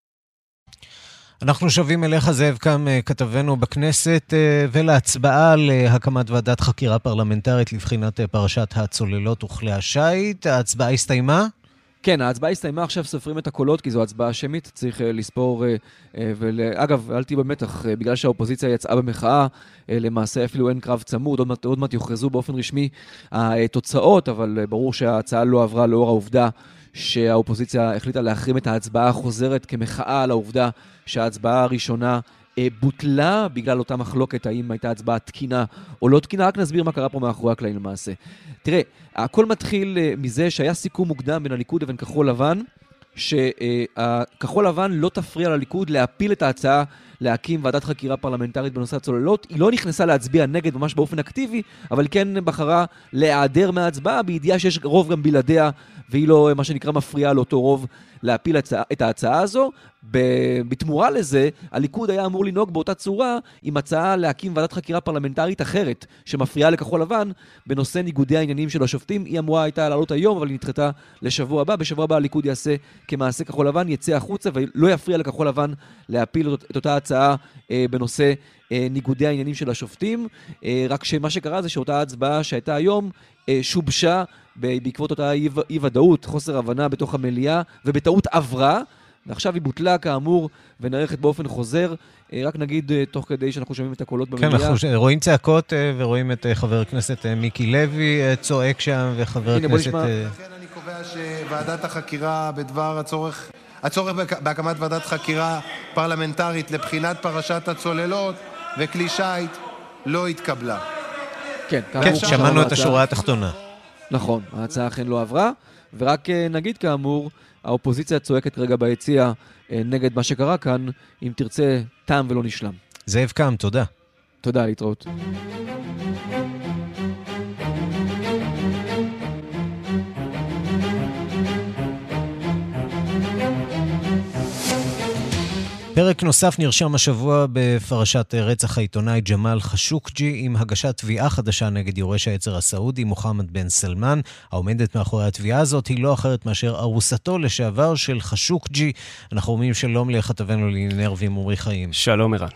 אנחנו שווים אליך זאב קם, כתבנו בכנסת, ולהצבעה על הקמת ועדת חקירה פרלמנטרית לבחינת פרשת הצוללות וכלי השיט. ההצבעה הסתיימה? כן, ההצבעה הסתיימה, עכשיו סופרים את הקולות, כי זו הצבעה שמית, צריך לספור, אגב, אל תהיו במתח, בגלל שהאופוזיציה יצאה במחאה, למעשה אפילו אין קרב צמוד, עוד מעט יוכרזו באופן רשמי התוצאות, אבל ברור שההצעה לא עברה לאור העובדה שהאופוזיציה החליטה להחרים את ההצבעה החוזרת כמחאה על העובדה שההצבעה הראשונה בוטלה בגלל אותה מחלוקת, האם הייתה הצבעה תקינה או לא תקינה. רק נסביר מה קרה פה מאחורי הקלעים למעשה. תראה, הכל מתחיל מזה שהיה סיכום מוקדם בין הליכוד לבין כחול לבן, שכחול לבן לא תפריע לליכוד להפיל את ההצעה להקים ועדת חקירה פרלמנטרית בנושא הצוללות. היא לא נכנסה להצביע נגד ממש באופן אקטיבי, אבל כן בחרה להיעדר מההצבעה, בידיעה שיש רוב גם בלעדיה, והיא לא, מה שנקרא, מפריעה לאותו רוב להפיל את ההצעה הזו. בתמורה לזה, הליכוד היה אמור לנהוג באותה צורה עם הצעה להקים ועדת חקירה פרלמנטרית אחרת, שמפריעה לכחול לבן, בנושא ניגודי העניינים של השופטים. היא אמורה הייתה לעלות היום, אבל היא נדחתה לשבוע הבא. בשבוע הבא הליכוד יעשה כמעשה כחול לבן, יצא החוצה ולא יפריע לכחול לבן להפיל את אותה הצעה בנושא ניגודי העניינים של השופטים. רק שמה שקרה זה שאותה הצבעה שהייתה היום שובשה בעקבות אותה אי-ודאות, חוסר הבנה בתוך המליאה, ובטעות עברה, ועכשיו היא בוטלה כאמור ונערכת באופן חוזר. רק נגיד תוך כדי שאנחנו שומעים את הקולות במליאה. כן, אנחנו רואים צעקות ורואים את חבר הכנסת מיקי לוי צועק שם, וחבר הכנסת... לכן אני קובע שוועדת החקירה בדבר הצורך בהקמת ועדת חקירה פרלמנטרית לבחינת פרשת הצוללות וכלי שיט לא התקבלה. כן, שמענו את השורה התחתונה. נכון, ההצעה אכן לא עברה, ורק נגיד כאמור, האופוזיציה צועקת רגע ביציאה נגד מה שקרה כאן, אם תרצה, תם ולא נשלם. זאב קם, תודה. תודה, להתראות. פרק נוסף נרשם השבוע בפרשת רצח העיתונאי ג'מאל חשוקג'י, עם הגשת תביעה חדשה נגד יורש העצר הסעודי מוחמד בן סלמן. העומדת מאחורי התביעה הזאת היא לא אחרת מאשר ארוסתו לשעבר של חשוקג'י. אנחנו אומרים שלום לכתבנו לענייני ערבים עמרי חיים. שלום ערן.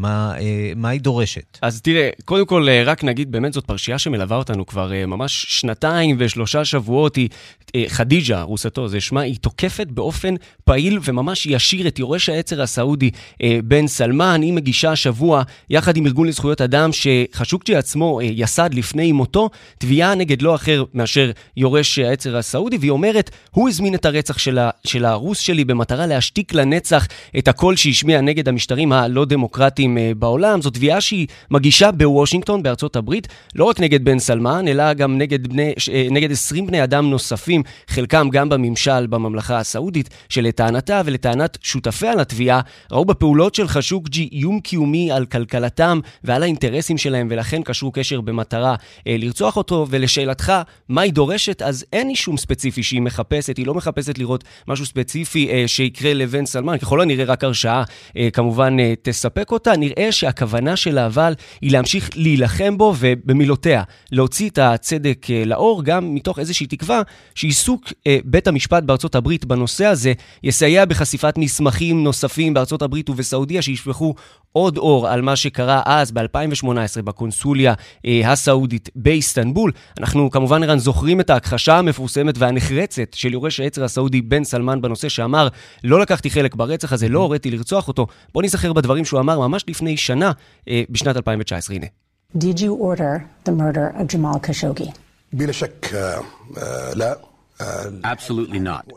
מה היא דורשת? אז תראה, קודם כל רק נגיד, באמת זאת פרשייה שמלווה אותנו כבר ממש 2 ו3 שבועות. היא חדיג'ה, ארוסתו, זה שמה, היא תוקפת באופן פעיל וממש ישיר את יורש העצר הסעודי בן סלמן. היא מגישה השבוע, יחד עם ארגון לזכויות אדם שחשוקג'י עצמו יסד לפני מותו, תביעה נגד לא אחר מאשר יורש העצר הסעודי, והיא אומרת, הוא הזמין את הרצח של הארוס שלי במטרה להשתיק לנצח את הקול שהשמיע נגד המשטרים הלא דמוקרטיים בעולם. זו תביעה שהיא מגישה בוושינגטון בארצות הברית, לא רק נגד בן סלמן, אלא גם נגד 20 בני אדם נוספים, חלקם גם בממשל בממלכה הסעודית, שלטענתה ולטענת שותפיה לתביעה, ראו בפעולות של חשוקג'י איום קיומי על כלכלתם ועל האינטרסים שלהם, ולכן קשרו קשר במטרה לרצוח אותו. ולשאלתך, מה היא דורשת? אז אין אישום ספציפי שהיא מחפשת, היא לא מחפשת לראות משהו ספציפי שיקרה לבן סלמן, ככל הנראה רק הרשעה כמובן תספק אותה. נראה שהכוונה שלה אבל היא להמשיך להילחם בו, ובמילותיה להוציא את הצדק לאור, גם מתוך איזושהי תקווה שעיסוק בית המשפט בארצות הברית בנושא הזה יסייע בחשיפת מסמכים נוספים בארצות הברית ובסעודיה, שישפכו עוד אור על מה שקרה אז ב-2018 בקונסוליה הסעודית באיסטנבול. אנחנו כמובן ערן זוכרים את ההכחשה המפורסמת והנחרצת של יורש העצר הסעודי בן סלמן בנושא, שאמר, לא לקחתי חלק ברצח הזה, לא הוריתי לרצוח אותו. בוא נזכר בדברים שהוא אמר ממש לפני שנה, בשנת 2019. הנה. Did you order the murder of Jamal Khashoggi? בלה שק, לא. Absolutely not.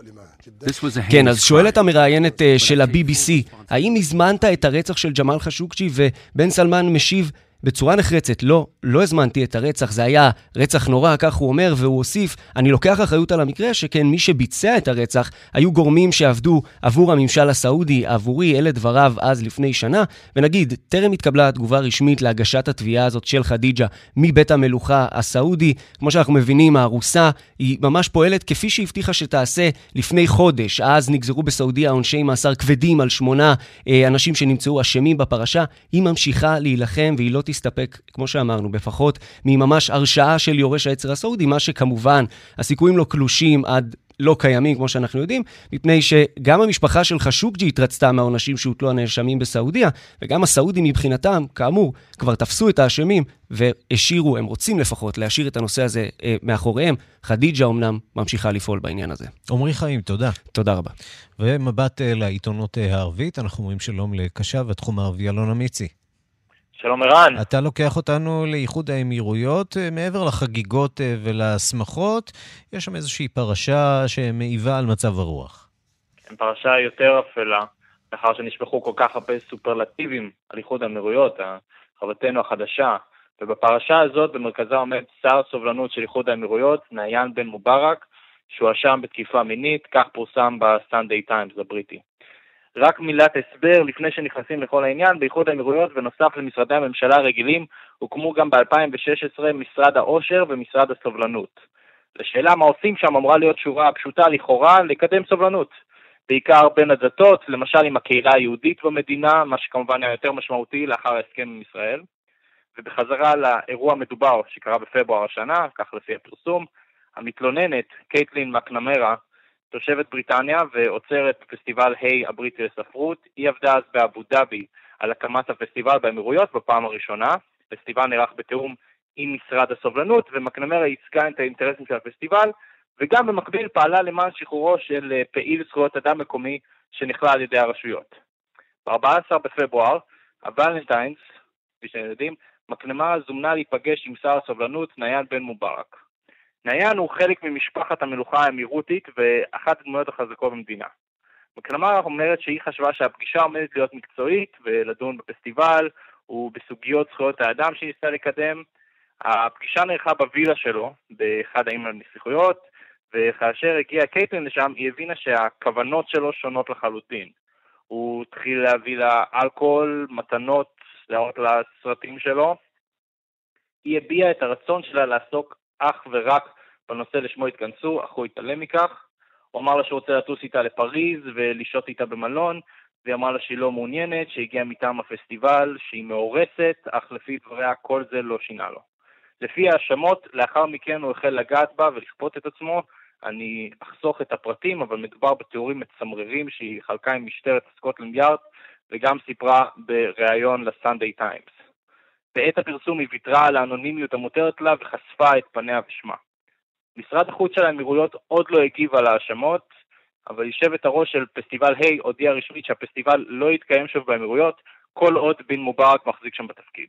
כן, אז שואלת המראיינת של ה-BBC, האם הזמנת את הרצח של ג'מאל חשוקג'י? ובן סלמן משיב בצורה נחרצת, לא הזמנתי את הרצח, זה היה רצח נורא, כך הוא אומר, והוא הוסיף, אני לוקח אחריות על המקרה, שכן מי שביצע את הרצח היו גורמים שעבדו עבור הממשל הסעודי, עבורי, אלה דבריו אז לפני שנה. ונגיד, טרם התקבלה תגובה רשמית להגשת התביעה הזאת של חדיג'ה מבית המלוכה הסעודי. כמו שאנחנו מבינים, הארוסה היא ממש פועלת כפי שהבטיחה שתעשה לפני חודש. אז נגזרו בסעודיה עונשי מאסר כבדים על 8 אנשים שנמצאו אשמים בפרשה. היא ממשיכה להילחם, והיא לא תסתפק, כמו שאמרנו, בפחות מממש הרשעה של יורש העצר הסעודי, מה שכמובן הסיכויים לא קלושים עד לא קיימים, כמו שאנחנו יודעים, מפני שגם המשפחה של חשוקג'י התרצתה מהעונשים שהוטלו הנאשמים בסעודיה, וגם הסעודים מבחינתם, כאמור, כבר תפסו את האשמים והשאירו, הם רוצים לפחות להשאיר את הנושא הזה מאחוריהם. חדיג'ה אומנם ממשיכה לפעול בעניין הזה. עמרי חיים, תודה. תודה רבה. ומבט לעיתונות הערבית, אנחנו אומרים שלום לקשב התחום הערבי אלון אמיצי. שלום ערן. אתה לוקח אותנו לאיחוד האמירויות, מעבר לחגיגות ולשמחות, יש שם איזושהי פרשה שמעיבה על מצב הרוח. פרשה יותר אפלה. לאחר שנשפכו כל כך הרבה סופרלטיבים על איחוד האמירויות, חברתנו החדשה, ובפרשה הזאת במרכזה עומד שר הסובלנות של איחוד האמירויות, נעיין בן מובארק, שהואשם בתקיפה מינית, כך פורסם בסנדיי טיימס הבריטי. רק מילת הסבר לפני שנכנסים לכל העניין, באיחוד האמירויות ונוסף למשרדי הממשלה הרגילים, הוקמו גם ב-2016 משרד העושר ומשרד הסובלנות. לשאלה מה עושים שם אמורה להיות שורה פשוטה לכאורה לקדם סובלנות. בעיקר בין הדתות, למשל עם הקהילה היהודית במדינה, מה שכמובן היה יותר משמעותי לאחר ההסכם עם ישראל. ובחזרה לאירוע המדובר שקרה בפברואר השנה, כך לפי הפרסום, המתלוננת, קייטלין מקנמרה, תושבת בריטניה ועוצרת פסטיבל היי הבריטי לספרות, היא עבדה אז באבו דאבי על הקמת הפסטיבל באמירויות בפעם הראשונה. הפסטיבל נערך בתיאום עם משרד הסובלנות, ומקנמרה ייצגה את האינטרסים של הפסטיבל, וגם במקביל פעלה למען שחרורו של פעיל זכויות אדם מקומי שנכלל על ידי הרשויות. ב-14 בפברואר, הוולנטיינס, כפי שיודעים, מקנמרה זומנה להיפגש עם שר הסובלנות נעיין בן מובארק. נעיין הוא חלק ממשפחת המלוכה האמירותית ואחת הדמויות החזקות במדינה. מקנמרה אומרת שהיא חשבה שהפגישה עומדת להיות מקצועית ולדון בפסטיבל ובסוגיות זכויות האדם שהיא ניסתה לקדם. הפגישה נערכה בווילה שלו באחד הימים הנסיכויות, וכאשר הגיעה קייטלין לשם היא הבינה שהכוונות שלו שונות לחלוטין. הוא התחיל להביא לה אלכוהול, מתנות, להראות לה סרטים שלו. היא הביעה את הרצון שלה לעסוק אך ורק בנושא לשמו התכנסו, אך הוא התעלם מכך. הוא אמר לה שהוא רוצה לטוס איתה לפריז ולשהות איתה במלון, והיא אמרה לה שהיא לא מעוניינת, שהגיעה מטעם הפסטיבל, שהיא מאורסת, אך לפי דבריה כל זה לא שינה לו. לפי האשמות, לאחר מכן הוא החל לגעת בה ולכפות את עצמו. אני אחסוך את הפרטים, אבל מדובר בתיאורים מצמררים שהיא חלקה עם משטרת סקוטלנד יארד, וגם סיפרה בריאיון לסנדיי טיימס. בעת הפרסום היא ויתרה על האנונימיות המותרת לה וחשפה את פניה ושמה. משרד החוץ של האמירויות עוד לא הגיב על האשמות, אבל יושבת הראש של פסטיבל היי הודיעה רשמית שהפסטיבל לא יתקיים שוב באמירויות, כל עוד בן מובארק מחזיק שם בתפקיד.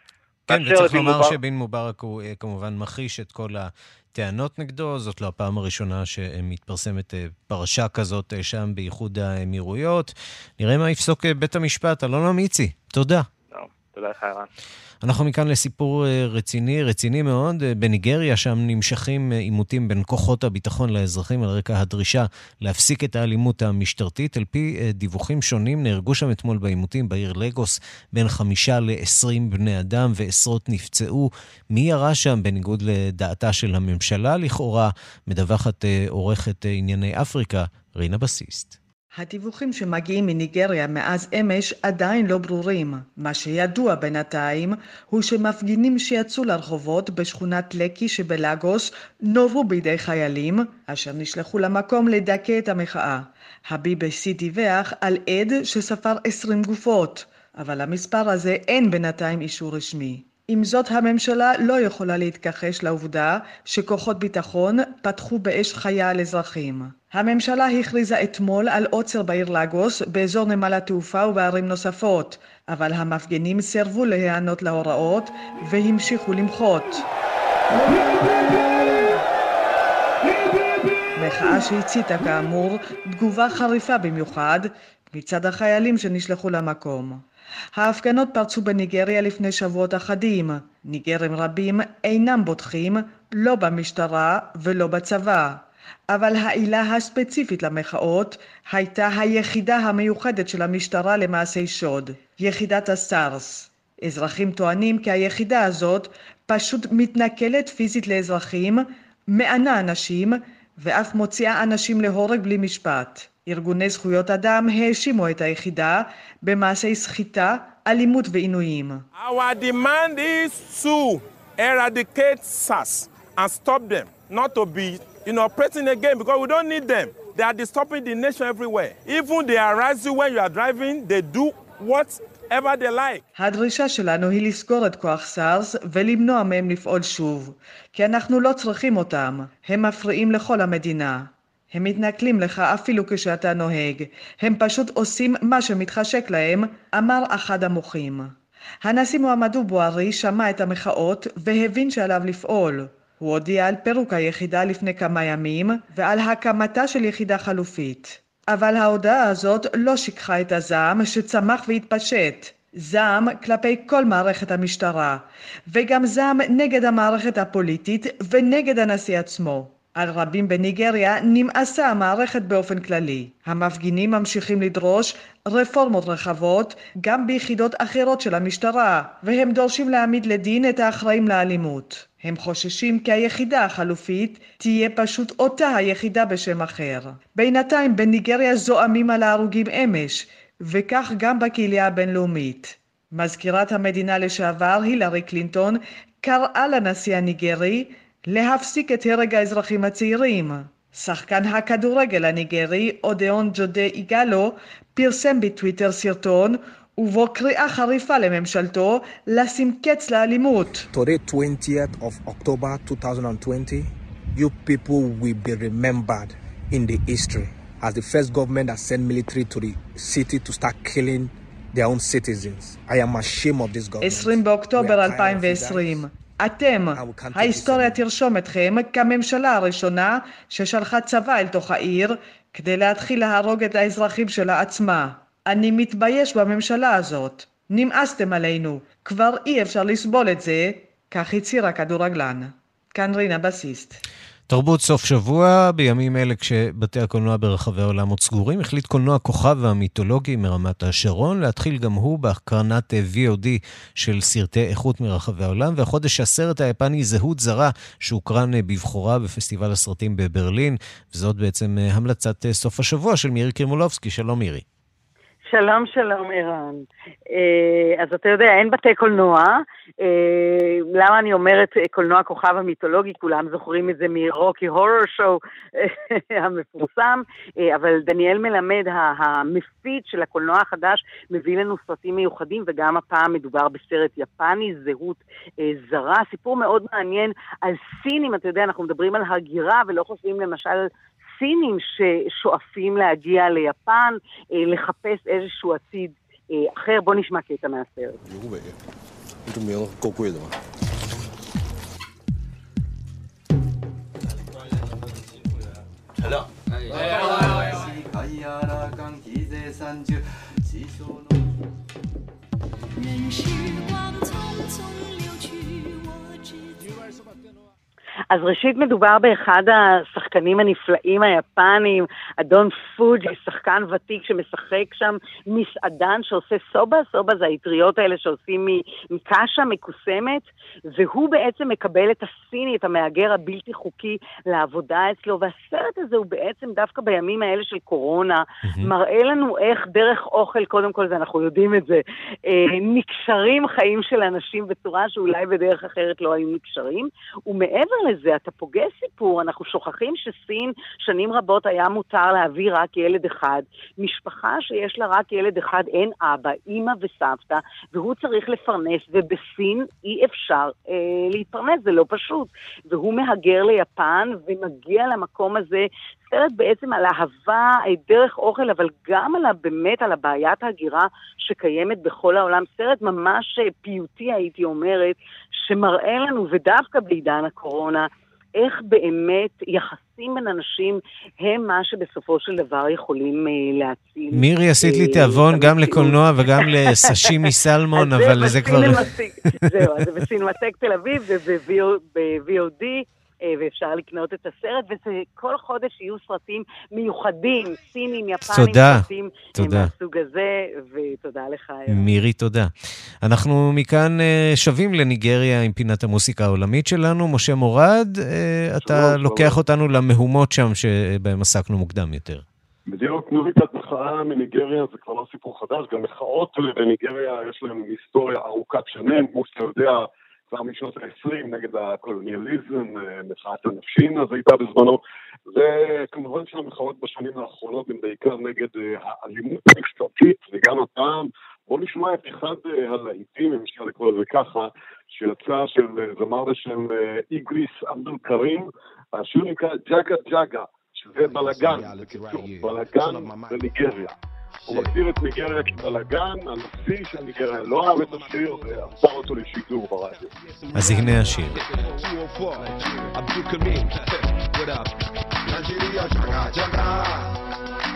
כן, וצריך לומר שבן מובארק הוא כמובן מכחיש את כל הטענות נגדו, זאת לא הפעם הראשונה שמתפרסמת פרשה כזאת שם באיחוד האמירויות. נראה מה יפסוק בית המשפט. אלון אמיצי, תודה. תודה לך, ערן. אנחנו מכאן לסיפור רציני מאוד. בניגריה שם נמשכים עימותים בין כוחות הביטחון לאזרחים על רקע הדרישה להפסיק את האלימות המשטרתית. על פי דיווחים שונים נהרגו שם אתמול בעימותים בעיר לגוס בין 5 ל-20 בני אדם ועשרות נפצעו. מי ירה שם בניגוד לדעתה של הממשלה לכאורה? מדווחת עורכת ענייני אפריקה רינה בסיסט. הדיווחים שמגיעים מניגריה מאז אמש עדיין לא ברורים. מה שידוע בינתיים הוא שמפגינים שיצאו לרחובות בשכונת לקי שבלאגוס נורו בידי חיילים אשר נשלחו למקום לדכא את המחאה. ה-BBC דיווח על עד שספר 20 גופות, אבל המספר הזה אין בינתיים אישור רשמי. עם זאת, הממשלה לא יכולה להתכחש לעובדה שכוחות ביטחון פתחו באש חיה על אזרחים. הממשלה הכריזה אתמול על עוצר בעיר לגוס, באזור נמל התעופה ובערים נוספות, אבל המפגינים סירבו להיענות להוראות והמשיכו למחות. מחאה שהציתה כאמור תגובה חריפה במיוחד מצד החיילים שנשלחו למקום. ההפגנות פרצו בניגריה לפני שבועות אחדים. ניגרים רבים אינם בוטחים לא במשטרה ולא בצבא. אבל העילה הספציפית למחאות הייתה היחידה המיוחדת של המשטרה למעשי שוד, יחידת הסארס. אזרחים טוענים כי היחידה הזאת פשוט מתנכלת פיזית לאזרחים, מענה אנשים ואף מוציאה אנשים להורג בלי משפט. ארגוני זכויות אדם האשימו את היחידה במעשי סחיטה, אלימות ועינויים. Our demand is to eradicate SARS and stop them, not to be operating again because we don't need them. They are disturbing the nation everywhere. Even they harass you when you are driving, they do whatever they like. הדרישה שלנו היא לסגור את כוח סארס ולמנוע מהם לפעול שוב, כי אנחנו לא צריכים אותם. הם מפריעים לכל המדינה. הם מתנכלים לך אפילו כשאתה נוהג. הם פשוט עושים מה שמתחשק להם, אמר אחד המוחים. הנשיא מוחמדו בוארי שמע את המחאות והבין שעליו לפעול. הוא הודיע על פירוק היחידה לפני כמה ימים ועל הקמתה של יחידה חלופית. אבל ההודעה הזאת לא שיקחה את הזעם שצמח והתפשט. זעם כלפי כל מערכת המשטרה, וגם זעם נגד המערכת הפוליטית ונגד הנשיא עצמו. על רבים בניגריה נמאסה המערכת באופן כללי. המפגינים ממשיכים לדרוש רפורמות רחבות גם ביחידות אחרות של המשטרה, והם דורשים להעמיד לדין את האחראים לאלימות. הם חוששים כי היחידה החלופית תהיה פשוט אותה היחידה בשם אחר. בינתיים בניגריה זועמים על ההרוגים אמש, וכך גם בקהילה הבינלאומית. מזכירת המדינה לשעבר הילרי קלינטון קראה לנשיא הניגרי להפסיק את הרג האזרחים הצעירים. שחקן הכדורגל הניגרי אודאון ג'ודה איגלו פרסם בטוויטר סרטון ובו קריאה חריפה לממשלתו לשים קץ לאלימות. Today, 20th of October 2020, you people will be remembered in the history as the first government that sent military to the city to start killing their own citizens. I am ashamed of this government. 20 באוקטובר 2020. אתם, ההיסטוריה תרשום אתכם כממשלה הראשונה ששלחה צבא אל תוך העיר כדי להתחיל להרוג את האזרחים שלה עצמה. אני מתבייש בממשלה הזאת. נמאסתם עלינו. כבר אי אפשר לסבול את זה, כך הצהיר הכדורגלן. כאן רינה בסיסט. תרבות סוף שבוע, בימים אלה כשבתי הקולנוע ברחבי העולם עוד סגורים, החליט קולנוע כוכב והמיתולוגי מרמת השרון להתחיל גם הוא בהקרנת VOD של סרטי איכות מרחבי העולם, והחודש הסרט היפני זהות זרה שהוקרן בבחורה בפסטיבל הסרטים בברלין, וזאת בעצם המלצת סוף השבוע של מירי קרימולובסקי. שלום מירי. שלום, שלום ערן. אז אתה יודע, אין בתי קולנוע. למה אני אומרת קולנוע כוכב המיתולוגי? כולם זוכרים את זה מרוקי הורר שואו המפורסם, אבל דניאל מלמד, המפיץ של הקולנוע החדש, מביא לנו סרטים מיוחדים, וגם הפעם מדובר בסרט יפני, זהות זרה. סיפור מאוד מעניין על סינים. אתה יודע, אנחנו מדברים על הגירה ולא חושבים למשל סינים ששואפים להגיע ליפן, לחפש איזשהו עתיד אחר. בוא נשמע קטע מהסרט. אז ראשית מדובר באחד השחקנים הנפלאים היפנים, אדון פוג'י, שחקן ותיק שמשחק שם מסעדן שעושה סובה. סובה זה היטריות האלה שעושים מקשה מקוסמת, והוא בעצם מקבל את הסיני, את המהגר הבלתי חוקי לעבודה אצלו, והסרט הזה הוא בעצם דווקא בימים האלה של קורונה, מראה לנו איך דרך אוכל, קודם כל זה אנחנו יודעים את זה, נקשרים חיים של אנשים בצורה שאולי בדרך אחרת לא היו נקשרים, ומעבר לזה אתה פוגש סיפור. אנחנו שוכחים שסין שנים רבות היה מותר להביא רק ילד אחד, משפחה שיש לה רק ילד אחד, אין אבא, אמא וסבתא, והוא צריך לפרנס, ובסין אי אפשר להתפרנס, זה לא פשוט, והוא מהגר ליפן ומגיע למקום הזה. סרט בעצם על אהבה, דרך אוכל, אבל גם על באמת על הבעיית ההגירה שקיימת בכל העולם. סרט ממש פיוטי הייתי אומרת, שמראה לנו, ודווקא בעידן הקורונה, איך באמת יחסים בין אנשים הם מה שבסופו של דבר יכולים להציל. מירי, עשית לי תיאבון גם לקולנוע וגם לסשימי סלמון, אבל זה כבר... זהו, אז זה בסינמטק תל אביב וב-VOD, ואפשר לקנות את הסרט, וזה כל חודש יהיו סרטים מיוחדים, סינים, יפנים, סרטים מהסוג הזה, ותודה לך. מירי, תודה. אנחנו מכאן שווים לניגריה עם פינת המוסיקה העולמית שלנו. משה מורד, אתה לוקח אותנו למהומות שם שבהם עסקנו מוקדם יותר. בדיוק, מוזיקת מחאה מניגריה זה כבר לא סיפור חדש, גם מחאות בניגריה יש להם היסטוריה ארוכת שנים, כמו שאתה יודע, כבר משנות ה-20 נגד הקולוניאליזם, מחאת הנפשין, אז הייתה בזמנו. וכמובן שהמחאות בשנים האחרונות הן בעיקר נגד האלימות המשטרתית, וגם הפעם, בואו נשמע את אחד הלהיטים, אם אפשר לקרוא לזה ככה, שיצא של זמר בשם איגריס אבדול קרים, השיר נקרא ג'אגה ג'אגה, שזה בלגן, בקיצור, בלגן בניגריה. הוא מגדיר את ניגריה כבלגן, הנשיא של ניגריה לא אהב את השיר ועצר אותו לשידור ברדיו. אז הנה השיר.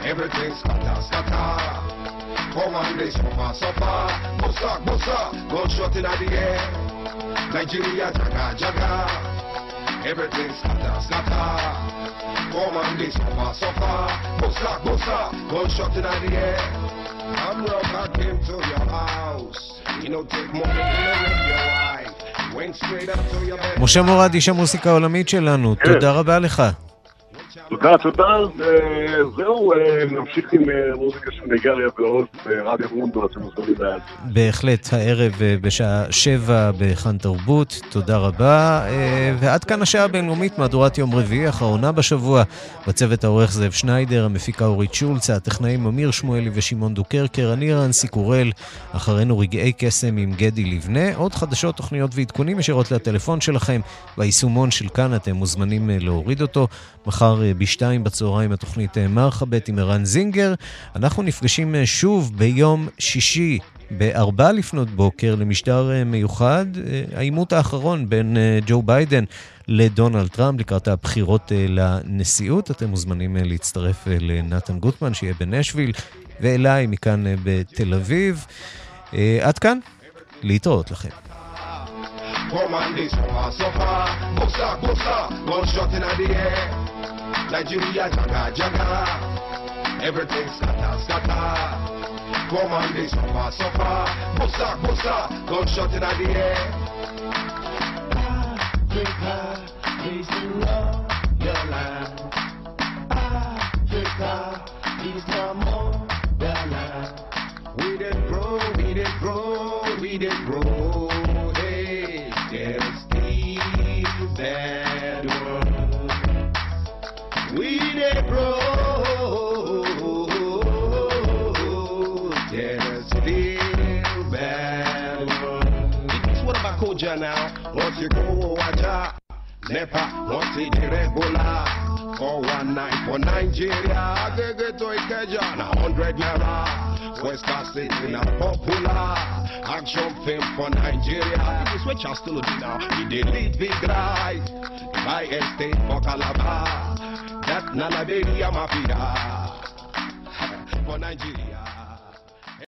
everything's scatter, scatter. Come on, they suffer, suffer. Bossa, gunshot in the air. Nigeria, jaga, jaga. Everything's scatter, scatter. Come on, they suffer, suffer. Bossa, gunshot in the air. I'm rock, came to your house. You know, take money to your wife. Went straight up to your bed. משה מורד, איש המוסיקה העולמית שלנו, תודה רבה לך. תודה, זהו, נמשיך עם מוזיקה של ניגריה ועוד ברדיו מונדו, אתם מוזמנים בעד. בהחלט, הערב בשעה 7 בכאן תרבות, תודה רבה. ועד כאן השעה הבינלאומית, מהדורת יום רביעי, האחרונה בשבוע. בצוות העורך זאב שניידר, המפיקה אורית שולץ, הטכנאים אמיר שמואלי ושמעון דוקרקר, אני רנסי קורל, אחרינו רגעי קסם עם גדי לבנה, עוד חדשות, תוכניות ועדכונים ישירות לטלפון שלכם, ביישומון של כאן אתם מוזמנים להוריד אותו. מחר בשתיים בצהריים התוכנית מרחבת עם ערן זינגר. אנחנו נפגשים שוב ביום שישי ב4 לפנות בוקר למשדר מיוחד, העימות האחרון בין ג'ו ביידן לדונלד טראמפ לקראת הבחירות לנשיאות. אתם מוזמנים להצטרף לנתן גוטמן שיהיה בנשוויל ואליי מכאן בתל אביב. עד כאן, להתראות לכם. Come on, this sofa, bossa, gunshot in the air. Nigeria, jaga, jaga. Everything scatter, scatter. Come on, this sofa, bossa, gunshot in the air. Africa is the motherland. Africa is the motherland. We did grow. There's still bad world. We did grow. There's still bad world. What about Koja now? Once you go watch out, NEPA, once it irregular. For one night for Nigeria, I get to Ikeja, 100 naira. West Coast City, not popular. Action film for Nigeria. This is what y'all still do now. He did lead big right. By estate for Calabar. That Nalaberia Mafia. For Nigeria.